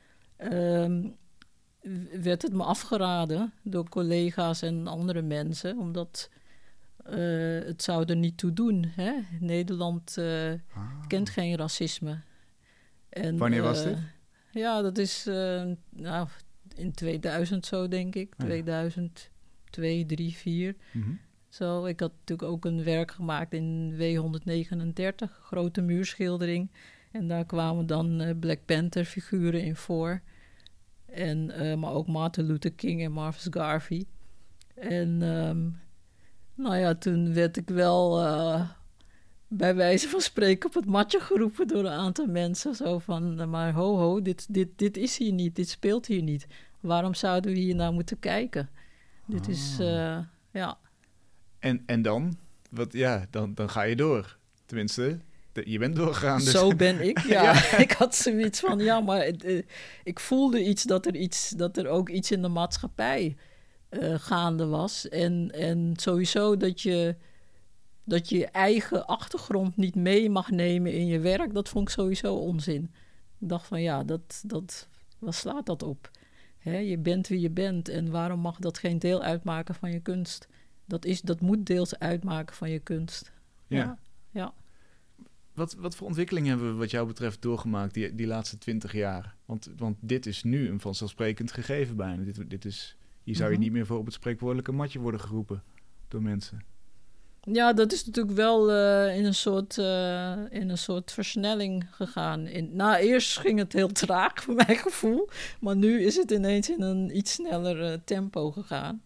B: werd het me afgeraden door collega's en andere mensen, omdat het zou er niet toe doen. Hè? Nederland kent geen racisme. En,
A: Wanneer was dit?
B: Ja, dat is in 2000 zo, denk ik.
A: Ja.
B: 2002, 3, 4.
A: Mm-hmm.
B: Zo, ik had natuurlijk ook een werk gemaakt in W139, grote muurschildering. En daar kwamen dan Black Panther figuren in voor. Maar ook Martin Luther King en Marcus Garvey. En toen werd ik wel bij wijze van spreken op het matje geroepen door een aantal mensen. Zo van, maar ho, dit is hier niet, dit speelt hier niet. Waarom zouden we hier naar moeten kijken? Dit is, ja...
A: En dan? Dan ga je door. Tenminste, je bent doorgegaan. Dus.
B: Zo ben ik, ja. Ik had zoiets van, maar ik voelde dat er ook iets in de maatschappij gaande was. En sowieso dat je eigen achtergrond niet mee mag nemen in je werk, dat vond ik sowieso onzin. Ik dacht van, wat slaat dat op? Hè, je bent wie je bent en waarom mag dat geen deel uitmaken van je kunst? Dat moet deels uitmaken van je kunst. Ja.
A: Wat voor ontwikkelingen hebben we wat jou betreft doorgemaakt die laatste 20 jaar? Want dit is nu een vanzelfsprekend gegeven bijna. Hier zou je niet meer voor op het spreekwoordelijke matje worden geroepen door mensen.
B: Ja, dat is natuurlijk wel in een soort versnelling gegaan. Eerst ging het heel traag, voor mijn gevoel. Maar nu is het ineens in een iets sneller tempo gegaan.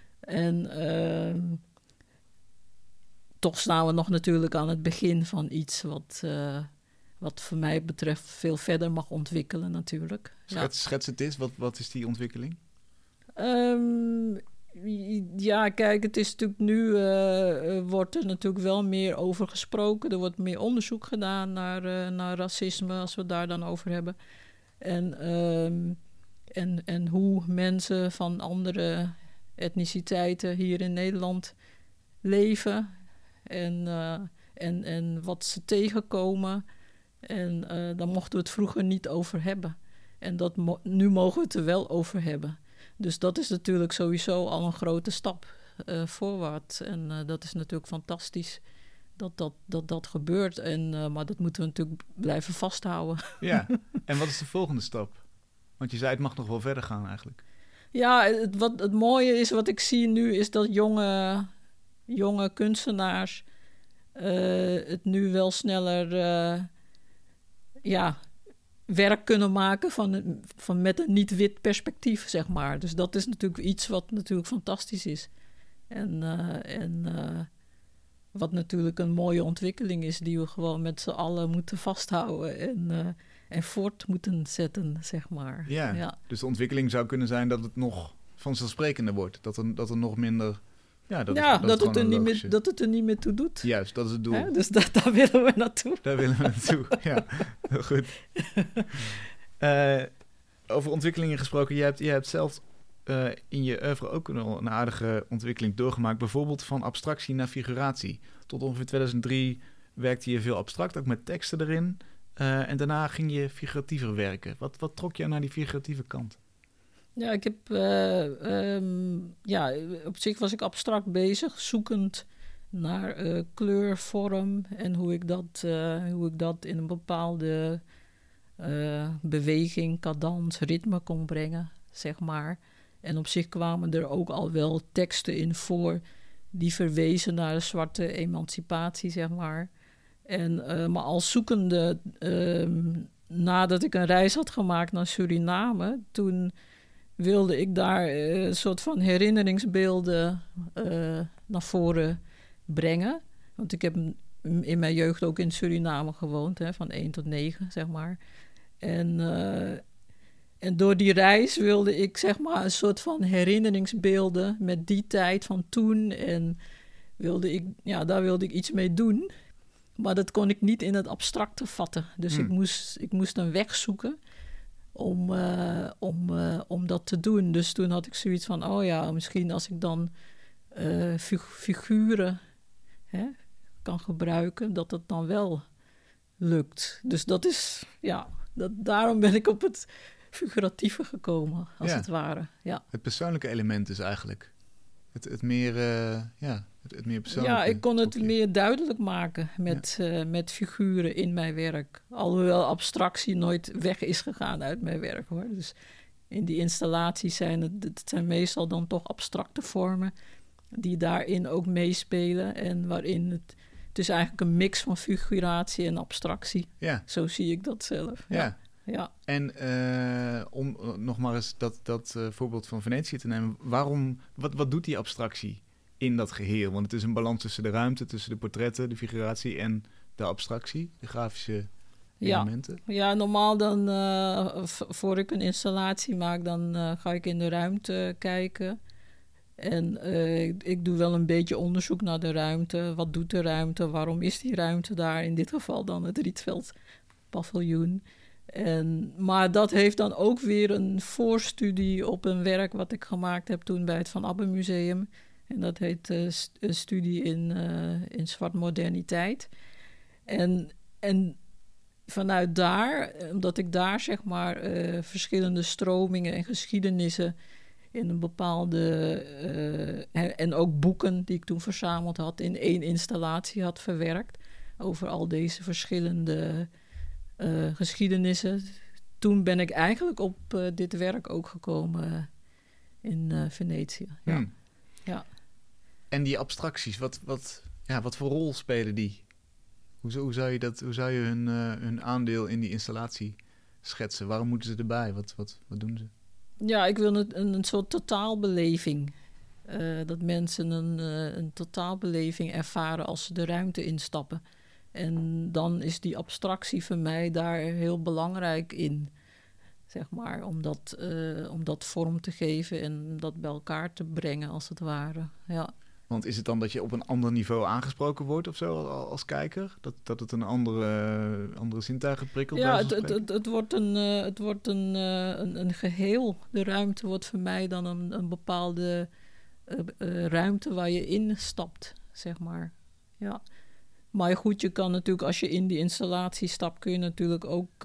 B: En toch staan we nog natuurlijk aan het begin van iets wat voor mij betreft veel verder mag ontwikkelen natuurlijk.
A: Schets het eens, wat is die ontwikkeling?
B: Kijk, het is natuurlijk nu wordt er natuurlijk wel meer over gesproken. Er wordt meer onderzoek gedaan naar racisme, als we het daar dan over hebben. En hoe mensen van andere etniciteiten hier in Nederland leven en wat ze tegenkomen. En daar mochten we het vroeger niet over hebben. En nu mogen we het er wel over hebben. Dus dat is natuurlijk sowieso al een grote stap voorwaarts. En dat is natuurlijk fantastisch dat gebeurt. Maar dat moeten we natuurlijk blijven vasthouden.
A: Ja, en wat is de volgende stap? Want je zei het mag nog wel verder gaan eigenlijk.
B: Ja, het mooie is, wat ik zie nu, is dat jonge kunstenaars het nu wel sneller werk kunnen maken van met een niet-wit perspectief, zeg maar. Dus dat is natuurlijk iets wat natuurlijk fantastisch is. En wat natuurlijk een mooie ontwikkeling is, die we gewoon met z'n allen moeten vasthouden en voort moeten zetten, zeg maar.
A: Ja, dus de ontwikkeling zou kunnen zijn dat het nog vanzelfsprekender wordt. Dat er nog minder... dat het er niet meer toe doet. Juist, dat is het doel.
B: Dus daar willen we naartoe.
A: Daar willen we naartoe, ja. Heel goed. Over ontwikkelingen gesproken. Jij hebt zelf in je oeuvre ook een aardige ontwikkeling doorgemaakt. Bijvoorbeeld van abstractie naar figuratie. Tot ongeveer 2003 werkte je veel abstract, ook met teksten erin. En daarna ging je figuratiever werken. Wat trok je naar die figuratieve kant?
B: Ja, ik heb... op zich was ik abstract bezig, zoekend naar kleur, vorm en hoe ik dat in een bepaalde beweging, cadans, ritme kon brengen, zeg maar. En op zich kwamen er ook al wel teksten in voor die verwezen naar de zwarte emancipatie, zeg maar. Maar als zoekende, nadat ik een reis had gemaakt naar Suriname, toen wilde ik daar een soort van herinneringsbeelden naar voren brengen. Want ik heb in mijn jeugd ook in Suriname gewoond, van 1 tot 9, zeg maar. En door die reis wilde ik, zeg maar, een soort van herinneringsbeelden met die tijd van toen. En daar wilde ik iets mee doen. Maar dat kon ik niet in het abstracte vatten. Dus ik moest een weg zoeken om dat te doen. Dus toen had ik zoiets van, misschien als ik dan figuren kan gebruiken, dat het dan wel lukt. Dus dat is, daarom ben ik op het figuratieve gekomen, als
A: Ja.
B: het ware. Ja.
A: Het persoonlijke element is eigenlijk het meer, het meer persoonlijke.
B: Ja, ik kon het
A: stukje.
B: meer duidelijk maken met figuren in mijn werk. Alhoewel abstractie nooit weg is gegaan uit mijn werk, hoor. Dus in die installaties het zijn meestal dan toch abstracte vormen die daarin ook meespelen en waarin het is eigenlijk een mix van figuratie en abstractie.
A: Ja,
B: Zo zie ik dat zelf.
A: ja.
B: Ja.
A: En om nog maar eens dat voorbeeld van Venetië te nemen. Wat doet die abstractie in dat geheel? Want het is een balans tussen de ruimte, tussen de portretten, de figuratie en de abstractie, de grafische elementen.
B: Ja, normaal dan, voor ik een installatie maak, dan ga ik in de ruimte kijken. En ik doe wel een beetje onderzoek naar de ruimte. Wat doet de ruimte? Waarom is die ruimte daar? In dit geval dan het Rietveld paviljoen. Maar dat heeft dan ook weer een voorstudie op een werk wat ik gemaakt heb toen bij het Van Abbe Museum. En dat heet een studie in zwart moderniteit. En vanuit daar, omdat ik daar zeg maar verschillende stromingen en geschiedenissen in een bepaalde... en ook boeken die ik toen verzameld had in 1 installatie had verwerkt over al deze verschillende geschiedenissen. Toen ben ik eigenlijk op dit werk ook gekomen in Venetië. Ja. Ja.
A: En die abstracties, wat voor rol spelen die? Hoe zou je hun aandeel in die installatie schetsen? Waarom moeten ze erbij? Wat doen ze?
B: Ja, ik wil een soort totaalbeleving. Dat mensen een totaalbeleving ervaren als ze de ruimte instappen. En dan is die abstractie voor mij daar heel belangrijk in. Zeg maar, om dat vorm te geven en dat bij elkaar te brengen, als het ware. Ja.
A: Want is het dan dat je op een ander niveau aangesproken wordt of zo als kijker? Dat het een andere zintuigen prikkelt?
B: Ja, het wordt een geheel. De ruimte wordt voor mij dan een bepaalde ruimte waar je in stapt, zeg maar. Ja. Maar goed, je kan natuurlijk, als je in die installatie stapt, kun je natuurlijk ook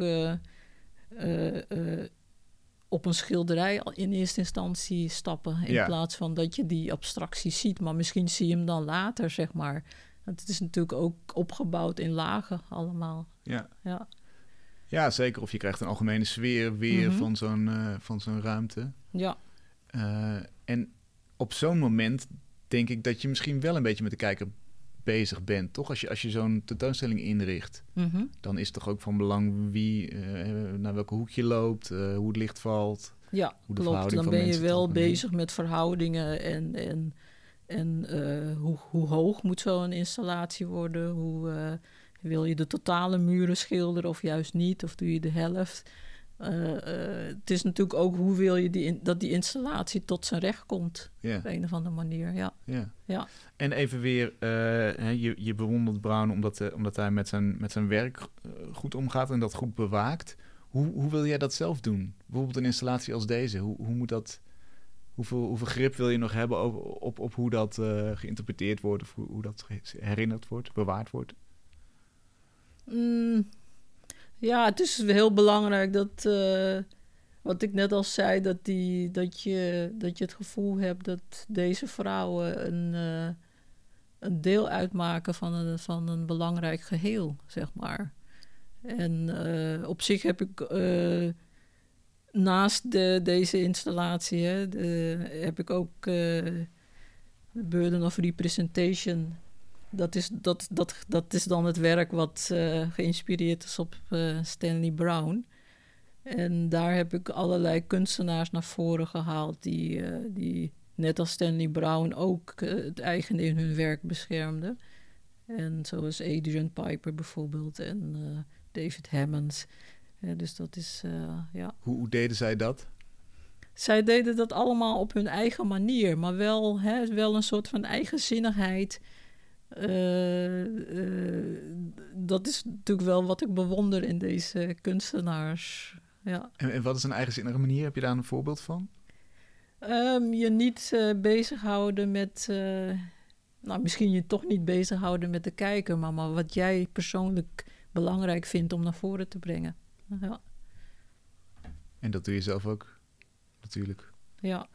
B: op een schilderij in eerste instantie stappen. In plaats van dat je die abstractie ziet. Maar misschien zie je hem dan later, zeg maar. Want het is natuurlijk ook opgebouwd in lagen allemaal.
A: Ja, zeker. Of je krijgt een algemene sfeer weer van zo'n ruimte.
B: Ja.
A: En op zo'n moment denk ik dat je misschien wel een beetje met de kijker bezig bent, toch? Als je zo'n tentoonstelling inricht, dan is het toch ook van belang wie naar welke hoek je loopt, hoe het licht valt.
B: Ja,
A: hoe de
B: klopt. Dan
A: van
B: ben je
A: mensen
B: wel
A: tot
B: bezig met verhoudingen en hoe hoog moet zo'n installatie worden? Hoe wil je de totale muren schilderen of juist niet? Of doe je de helft? Het is natuurlijk ook hoe wil je dat die installatie tot zijn recht komt. Op een of andere manier, ja.
A: En even weer, je bewondert Braun omdat hij met zijn werk goed omgaat en dat goed bewaakt. Hoe wil jij dat zelf doen? Bijvoorbeeld een installatie als deze. Hoe moet dat? Hoeveel grip wil je nog hebben op hoe dat geïnterpreteerd wordt of hoe dat herinnerd wordt, bewaard wordt?
B: Ja, het is heel belangrijk dat, wat ik net al zei, dat je het gevoel hebt dat deze vrouwen een deel uitmaken van een belangrijk geheel, zeg maar. En op zich heb ik naast deze installatie, heb ik ook The Burden of Representation. Dat is dan het werk wat geïnspireerd is op Stanley Brown. En daar heb ik allerlei kunstenaars naar voren gehaald die net als Stanley Brown ook het eigen in hun werk beschermden. En zoals Adrian Piper bijvoorbeeld en David Hammonds. Dus dat is,
A: Hoe deden zij dat?
B: Zij deden dat allemaal op hun eigen manier, maar wel een soort van eigenzinnigheid. Dat is natuurlijk wel wat ik bewonder in deze kunstenaars. Ja.
A: En wat is een eigenzinnige manier? Heb je daar een voorbeeld van?
B: Je niet bezighouden met... misschien je toch niet bezighouden met de kijker, maar wat jij persoonlijk belangrijk vindt om naar voren te brengen. Ja.
A: En dat doe je zelf ook, natuurlijk.
B: Ja.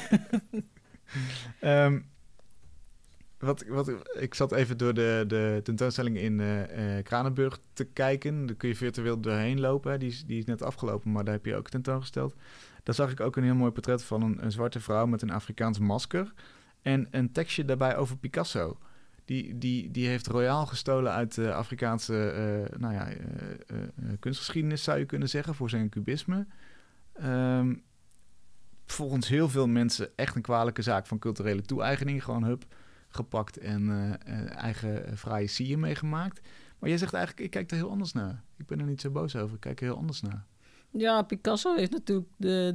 A: Ik zat even door de tentoonstelling in Kranenburg te kijken. Daar kun je virtueel doorheen lopen. Hè. Die is net afgelopen, maar daar heb je ook tentoongesteld. Daar zag ik ook een heel mooi portret van een zwarte vrouw met een Afrikaans masker. En een tekstje daarbij over Picasso. Die heeft royaal gestolen uit de Afrikaanse kunstgeschiedenis, zou je kunnen zeggen, voor zijn cubisme. Volgens heel veel mensen echt een kwalijke zaak van culturele toe-eigening. Gewoon gepakt en eigen fraaie sier meegemaakt. Maar jij zegt eigenlijk, ik kijk er heel anders naar. Ik ben er niet zo boos over, ik kijk er heel anders naar.
B: Ja, Picasso heeft natuurlijk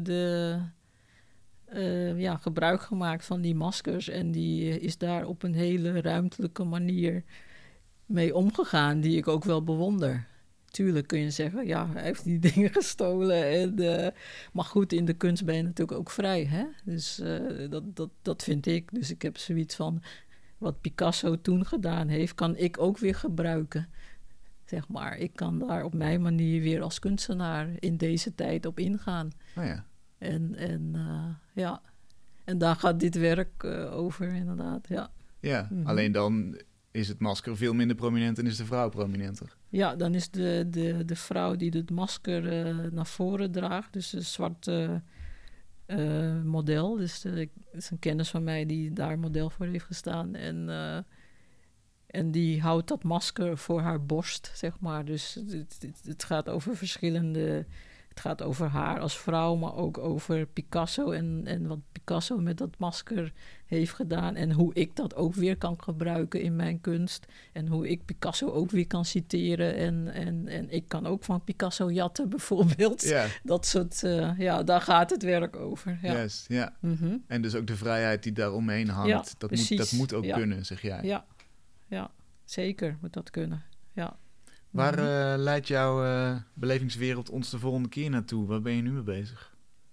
B: gebruik gemaakt van die maskers. En die is daar op een hele ruimtelijke manier mee omgegaan, die ik ook wel bewonder. Tuurlijk kun je zeggen, ja, hij heeft die dingen gestolen. Maar goed, in de kunst ben je natuurlijk ook vrij, hè? Dus dat vind ik. Dus ik heb zoiets van, wat Picasso toen gedaan heeft, kan ik ook weer gebruiken. Zeg maar, ik kan daar op mijn manier weer als kunstenaar in deze tijd op ingaan.
A: Oh ja.
B: En daar gaat dit werk over, inderdaad, ja.
A: Ja, alleen dan is het masker veel minder prominent en is de vrouw prominenter.
B: Ja, dan is de vrouw die het masker naar voren draagt, dus een zwarte model. Dus het is een kennis van mij die daar model voor heeft gestaan. En die houdt dat masker voor haar borst, zeg maar. Dus het gaat over verschillende... Het gaat over haar als vrouw, maar ook over Picasso en wat Picasso met dat masker heeft gedaan. En hoe ik dat ook weer kan gebruiken in mijn kunst. En hoe ik Picasso ook weer kan citeren. En ik kan ook van Picasso jatten, bijvoorbeeld.
A: Yeah.
B: Dat soort, daar gaat het werk over. Ja.
A: Yes, ja. Mm-hmm. En dus ook de vrijheid die daar omheen hangt. Ja, dat moet ook kunnen, zeg jij.
B: Ja, zeker moet dat kunnen, ja.
A: Waar leidt jouw belevingswereld ons de volgende keer naartoe? Waar ben je nu mee bezig?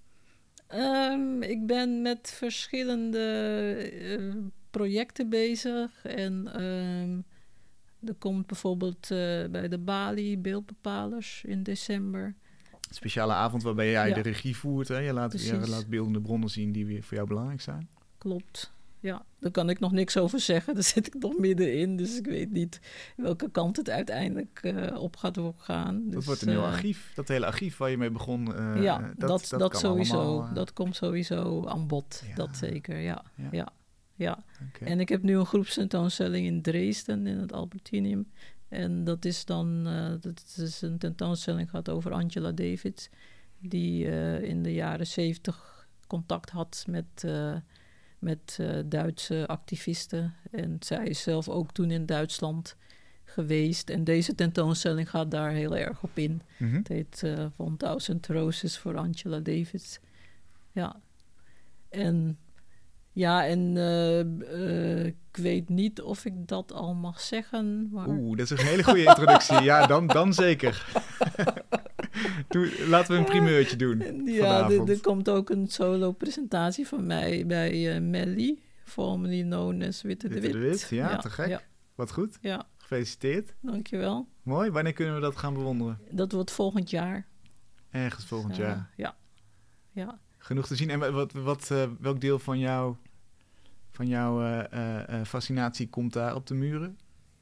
B: Ik ben met verschillende projecten bezig. En er komt bijvoorbeeld bij de Bali beeldbepalers in december.
A: Een speciale avond waarbij jij de regie voert. Hè? Je laat beeldende bronnen zien die weer voor jou belangrijk zijn.
B: Klopt. Ja, daar kan ik nog niks over zeggen. Daar zit ik nog middenin, dus ik weet niet welke kant het uiteindelijk op gaat gaan. Dus,
A: dat wordt een heel archief. Dat hele archief waar je mee begon.
B: Dat kan sowieso.
A: Allemaal,
B: dat komt sowieso aan bod. Ja. Dat zeker, ja. Okay. En ik heb nu een groepstentoonstelling in Dresden, in het Albertinium. En dat is dan dat is een tentoonstelling gaat over Angela David, die in de jaren 70 contact had met Duitse activisten. En zij is zelf ook toen in Duitsland geweest. En deze tentoonstelling gaat daar heel erg op in. Mm-hmm. Het heet Von Thousand Roses voor Angela David. Ja. En ik weet niet of ik dat al mag zeggen. Maar...
A: Oeh, dat is een hele goede introductie. Ja, dan zeker. Laten we een primeurtje doen.
B: Ja, er komt ook een solo-presentatie van mij bij Melly, formerly known as Witte de Wit.
A: Ja, te gek. Ja. Wat goed. Ja. Gefeliciteerd.
B: Dankjewel.
A: Mooi. Wanneer kunnen we dat gaan bewonderen?
B: Dat wordt volgend jaar.
A: Ergens volgend jaar.
B: Ja.
A: Genoeg te zien. En welk deel van jouw fascinatie komt daar op de muren?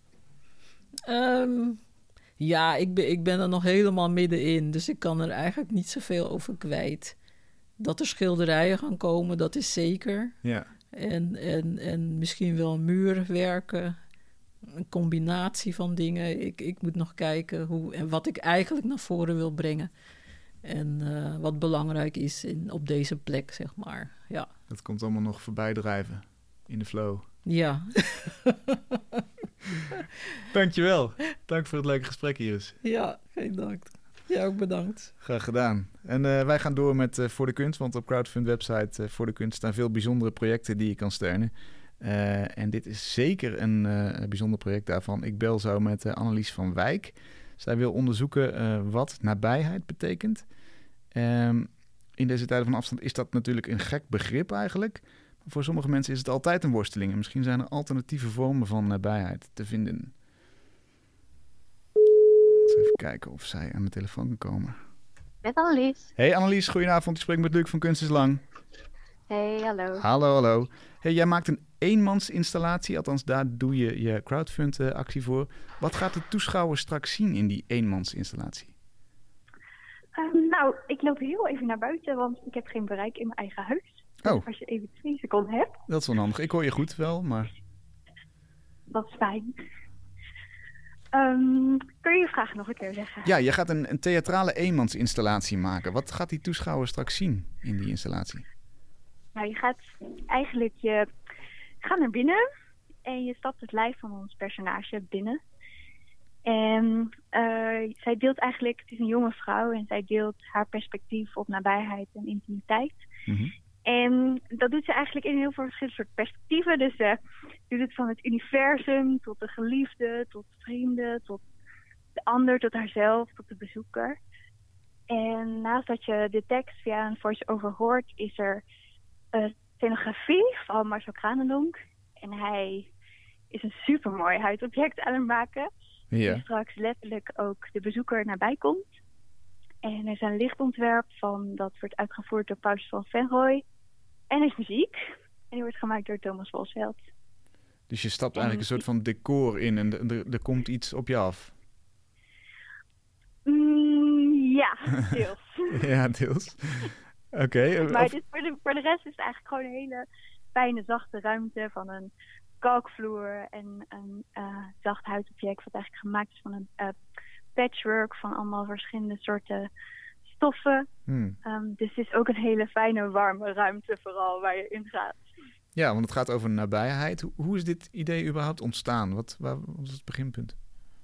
B: Ja, ik ben er nog helemaal middenin, dus ik kan er eigenlijk niet zoveel over kwijt. Dat er schilderijen gaan komen, dat is zeker.
A: Ja.
B: En misschien wel muurwerken, een combinatie van dingen. Ik moet nog kijken hoe en wat ik eigenlijk naar voren wil brengen. En wat belangrijk is op deze plek, zeg maar. Ja.
A: Dat komt allemaal nog voorbij drijven in de flow.
B: Ja.
A: Dankjewel. Dank voor het leuke gesprek, Iris.
B: Ja, geen dank. Ja, ook bedankt.
A: Graag gedaan. En wij gaan door met Voor de Kunst, want op Crowdfund website Voor de Kunst staan veel bijzondere projecten die je kan steunen. En dit is zeker een bijzonder project daarvan. Ik bel zo met Annelies van Wijk. Zij wil onderzoeken wat nabijheid betekent. In deze tijden van afstand is dat natuurlijk een gek begrip eigenlijk. Voor sommige mensen is het altijd een worsteling. En misschien zijn er alternatieve vormen van nabijheid te vinden. Even kijken of zij aan de telefoon kan komen.
C: Met Annelies.
A: Hey Annelies, goedenavond. Ik spreek met Luc van Kunst is Lang.
C: Hey, hallo.
A: Hallo. Hey, jij maakt een eenmansinstallatie, althans daar doe je je crowdfund-actie voor. Wat gaat de toeschouwer straks zien in die eenmansinstallatie?
C: Nou, ik loop heel even naar buiten, want ik heb geen bereik in mijn eigen huis.
A: Oh.
C: Dus als je even 2 seconden hebt,
A: Dat is onhandig. Ik hoor je goed wel, maar...
C: dat is fijn. Kun je je vraag nog een keer zeggen?
A: Ja, je gaat een theatrale eenmansinstallatie maken. Wat gaat die toeschouwer straks zien in die installatie?
C: Nou, je gaat eigenlijk gaat naar binnen en je stapt het lijf van ons personage binnen. En zij deelt eigenlijk, het is een jonge vrouw en zij deelt haar perspectief op nabijheid en intimiteit.
A: Mm-hmm.
C: En dat doet ze eigenlijk in heel veel verschillende soort perspectieven. Dus ze doet het van het universum tot de geliefde, tot vrienden, tot de ander, tot haarzelf, tot de bezoeker. En naast dat je de tekst via een voice-over hoort, is er scenografie van Marcel Kranendonk. En hij is een supermooi huidobject aan het maken.
A: Ja.
C: Die straks letterlijk ook de bezoeker nabij komt. En er is een lichtontwerp dat wordt uitgevoerd door Paus van Venrooy. En er is muziek. En die wordt gemaakt door Thomas Wolsveld.
A: Dus je stapt eigenlijk een soort van decor in en er komt iets op je af.
C: Ja, deels.
A: Ja, deels. Oké.
C: Maar voor de rest is het eigenlijk gewoon een hele fijne, zachte ruimte van een kalkvloer en een zacht huidobject wat eigenlijk gemaakt is van een patchwork van allemaal verschillende soorten stoffen. Dus het is ook een hele fijne, warme ruimte vooral waar je in gaat.
A: Ja, want het gaat over nabijheid. Hoe is dit idee überhaupt ontstaan? Wat was het beginpunt?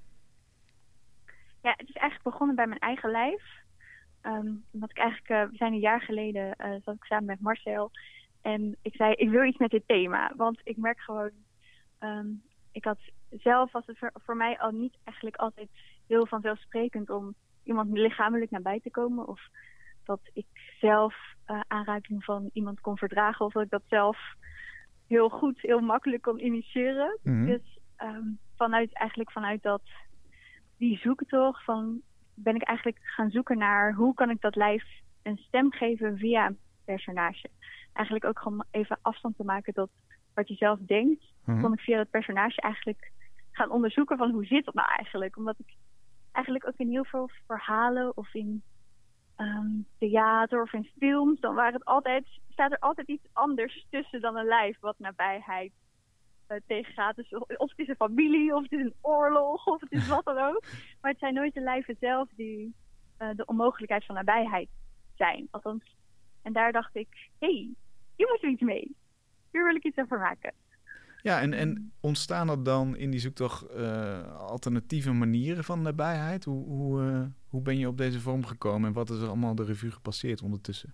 C: Ja, het is eigenlijk begonnen bij mijn eigen lijf. Omdat ik eigenlijk, we zijn een jaar geleden, zat ik samen met Marcel. En ik zei, ik wil iets met dit thema. Want ik merk gewoon, ik had zelf, was het voor mij al niet eigenlijk altijd heel vanzelfsprekend om iemand lichamelijk nabij te komen. Of dat ik zelf aanraking van iemand kon verdragen. Of dat ik dat zelf heel goed, heel makkelijk kon initiëren.
A: Mm-hmm.
C: Dus vanuit die zoektocht ben ik eigenlijk gaan zoeken naar hoe kan ik dat lijf een stem geven via een personage. Eigenlijk ook gewoon even afstand te maken tot wat je zelf denkt.
A: Mm-hmm.
C: Kon ik via dat personage eigenlijk gaan onderzoeken van hoe zit dat nou eigenlijk. Omdat ik eigenlijk ook in heel veel verhalen of in theater of in films, dan staat er altijd iets anders tussen dan een lijf wat nabijheid tegengaat. Dus of het is een familie, of het is een oorlog, of het is wat dan ook. Maar het zijn nooit de lijven zelf die de onmogelijkheid van nabijheid zijn. Althans, en daar dacht ik, hier moet er iets mee. Hier wil ik iets over maken.
A: Ja, en ontstaan er dan in die zoektocht alternatieve manieren van nabijheid? Hoe ben je op deze vorm gekomen en wat is er allemaal de revue gepasseerd ondertussen?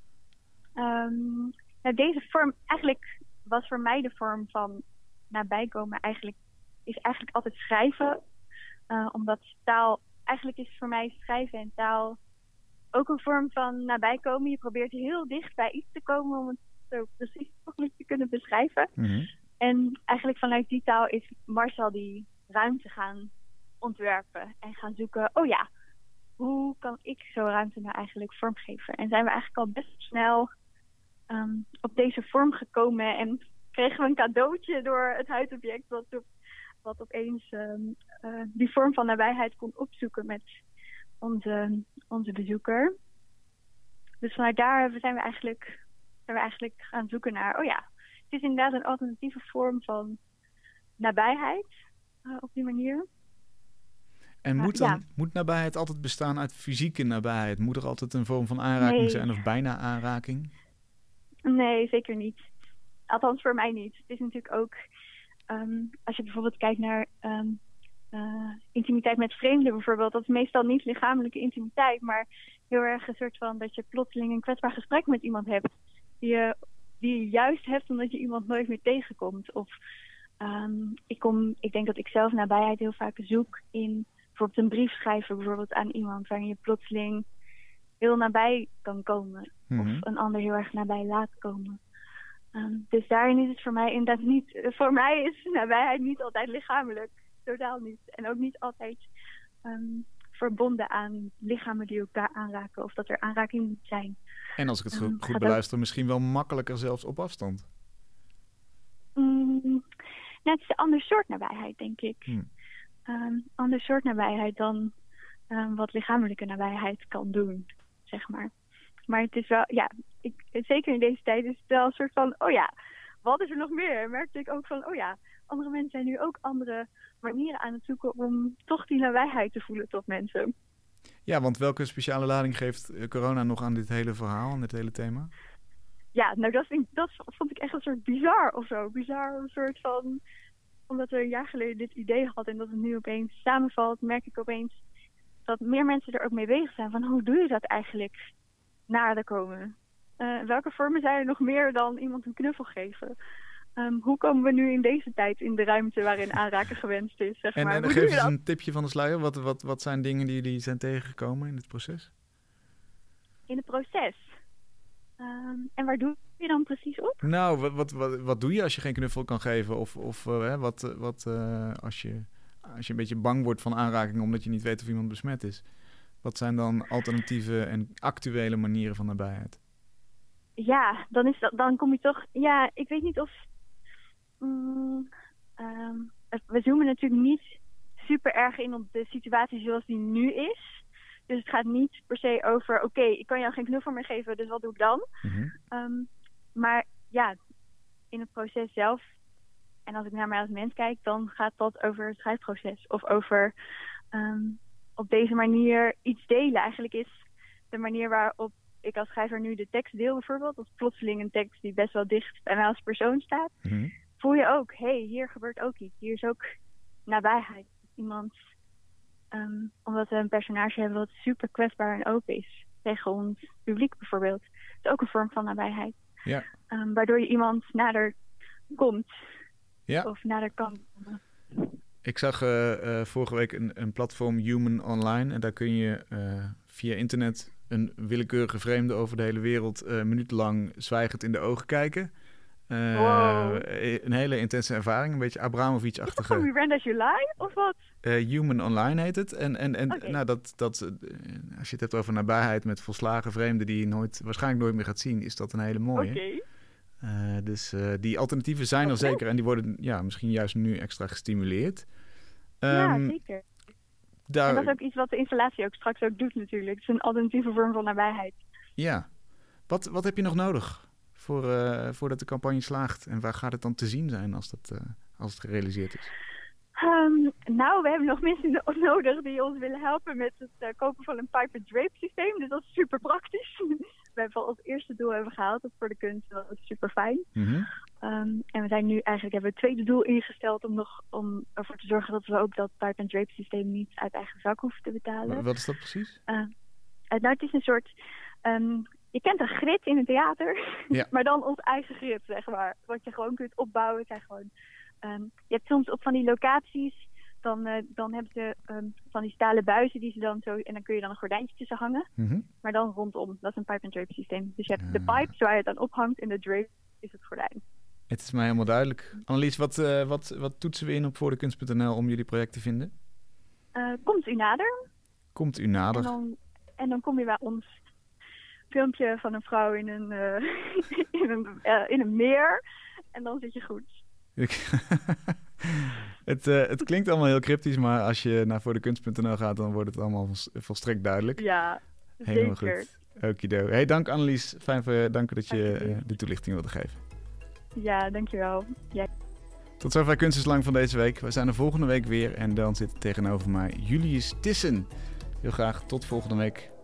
C: Deze vorm, eigenlijk was voor mij de vorm van nabijkomen is eigenlijk altijd schrijven. Omdat taal, eigenlijk is voor mij schrijven en taal ook een vorm van nabijkomen. Je probeert heel dicht bij iets te komen om het zo precies mogelijk te kunnen beschrijven.
A: Mm-hmm.
C: En eigenlijk vanuit die taal is Marcel die ruimte gaan ontwerpen en gaan zoeken, hoe kan ik zo'n ruimte nou eigenlijk vormgeven? En zijn we eigenlijk al best snel op deze vorm gekomen en kregen we een cadeautje door het huidobject wat opeens die vorm van nabijheid kon opzoeken met onze bezoeker. Dus vanuit daar zijn we eigenlijk gaan zoeken naar, het is inderdaad een alternatieve vorm van nabijheid op die manier.
A: En moet nabijheid altijd bestaan uit fysieke nabijheid? Moet er altijd een vorm van aanraking zijn of bijna aanraking?
C: Nee, zeker niet. Althans voor mij niet. Het is natuurlijk ook, als je bijvoorbeeld kijkt naar intimiteit met vreemden bijvoorbeeld, dat is meestal niet lichamelijke intimiteit, maar heel erg een soort van dat je plotseling een kwetsbaar gesprek met iemand hebt die je juist hebt omdat je iemand nooit meer tegenkomt. Of ik denk dat ik zelf nabijheid heel vaak zoek in bijvoorbeeld een brief schrijven bijvoorbeeld aan iemand waarin je plotseling heel nabij kan komen.
A: Mm-hmm.
C: Of een ander heel erg nabij laat komen. Dus daarin is het voor mij inderdaad niet, voor mij is nabijheid niet altijd lichamelijk. Totaal niet. En ook niet altijd verbonden aan lichamen die elkaar aanraken. Of dat er aanraking moet zijn.
A: En als ik het goed beluister, misschien wel makkelijker zelfs op afstand.
C: Het is een ander soort nabijheid, denk ik. Ander soort nabijheid dan wat lichamelijke nabijheid kan doen, zeg maar. Maar het is wel, zeker in deze tijd is het wel een soort van, wat is er nog meer? Merkte ik ook van, andere mensen zijn nu ook andere manieren aan het zoeken om toch die nabijheid te voelen tot mensen.
A: Ja, want welke speciale lading geeft corona nog aan dit hele verhaal, aan dit hele thema?
C: Ja, nou dat vond ik echt een soort bizar of zo. Bizar, een soort van, omdat we een jaar geleden dit idee hadden en dat het nu opeens samenvalt, merk ik opeens dat meer mensen er ook mee bezig zijn van hoe doe je dat eigenlijk nader komen? Welke vormen zijn er nog meer dan iemand een knuffel geven? Hoe komen we nu in deze tijd in de ruimte waarin aanraken gewenst is? Zeg maar.
A: En geef eens een tipje van de sluier. Wat zijn dingen die jullie zijn tegengekomen in het proces?
C: In het proces? En waar doe je dan precies op?
A: Nou, wat doe je als je geen knuffel kan geven? Of als je een beetje bang wordt van aanraking omdat je niet weet of iemand besmet is? Wat zijn dan alternatieve en actuele manieren van nabijheid?
C: Ja, dan kom je toch... Ja, ik weet niet of... we zoomen natuurlijk niet super erg in op de situatie zoals die nu is. Dus het gaat niet per se over... Oké, ik kan jou geen knuffel meer geven, dus wat doe ik dan? Mm-hmm. Maar ja, in het proces zelf... En als ik naar mij als mens kijk, dan gaat dat over het schrijfproces. Of over op deze manier iets delen. Eigenlijk is de manier waarop ik als schrijver nu de tekst deel bijvoorbeeld. Of plotseling een tekst die best wel dicht bij mij als persoon staat. Mm-hmm. Voel je ook, hier gebeurt ook iets. Hier is ook nabijheid. Iemand, omdat we een personage hebben wat super kwetsbaar en open is. Tegen ons publiek bijvoorbeeld. Het is ook een vorm van nabijheid.
A: Ja.
C: Waardoor je iemand nader komt.
A: Ja.
C: Of nader kan.
A: Ik zag vorige week een platform Human Online. En daar kun je via internet een willekeurige vreemde over de hele wereld minutenlang zwijgend in de ogen kijken.
C: Wow.
A: Een hele intense ervaring. Een beetje Abramovic-achtige...
C: Is dat van We Ran As You Lie of wat?
A: Human Online heet het. En
C: Okay.
A: Nou, als je het hebt over nabijheid met volslagen vreemden die je waarschijnlijk nooit meer gaat zien, is dat een hele mooie.
C: Okay.
A: Dus die alternatieven zijn er zeker en die worden misschien juist nu extra gestimuleerd.
C: Ja, zeker. En dat is ook iets wat de installatie ook straks ook doet natuurlijk. Het is een alternatieve vorm van nabijheid.
A: Ja. Wat heb je nog nodig voordat de campagne slaagt? En waar gaat het dan te zien zijn als het gerealiseerd is?
C: We hebben nog mensen nodig die ons willen helpen met het kopen van een pipe-and-drape systeem. Dus dat is super praktisch. We hebben al als eerste doel gehaald, dat voor de kunst. Dat is super fijn. Mm-hmm. En we zijn nu hebben we het tweede doel ingesteld om ervoor te zorgen dat we ook dat pipe-and-drape systeem niet uit eigen zak hoeven te betalen.
A: Wat is dat precies?
C: Het is een soort... je kent een grid in een theater,
A: ja.
C: Maar dan ons eigen grid, zeg maar. Wat je gewoon kunt opbouwen. Het zijn gewoon... je hebt soms op van die locaties, dan hebben ze van die stalen buizen die ze dan zo... En dan kun je dan een gordijntje tussen hangen. Mm-hmm. Maar dan rondom. Dat is een pipe-and-drape systeem. Dus je hebt de pipes waar je het dan ophangt en de drape is het gordijn.
A: Het is mij helemaal duidelijk. Annelies, wat toetsen we in op voordekunst.nl om jullie project te vinden?
C: Komt u nader.
A: Komt u nader.
C: En dan kom je bij ons filmpje van een vrouw in een meer. En dan zit je goed.
A: Het klinkt allemaal heel cryptisch, maar als je naar voordekunst.nl gaat, dan wordt het allemaal volstrekt duidelijk.
C: Ja,
A: helemaal
C: zeker.
A: Goed. Okido. Hey, dank Annelies. Dank dat je de toelichting wilde geven.
C: Ja, dankjewel. Ja.
A: Tot zover Kunst is Lang van deze week. We zijn er volgende week weer en dan zit tegenover mij Julius Tissen. Heel graag tot volgende week.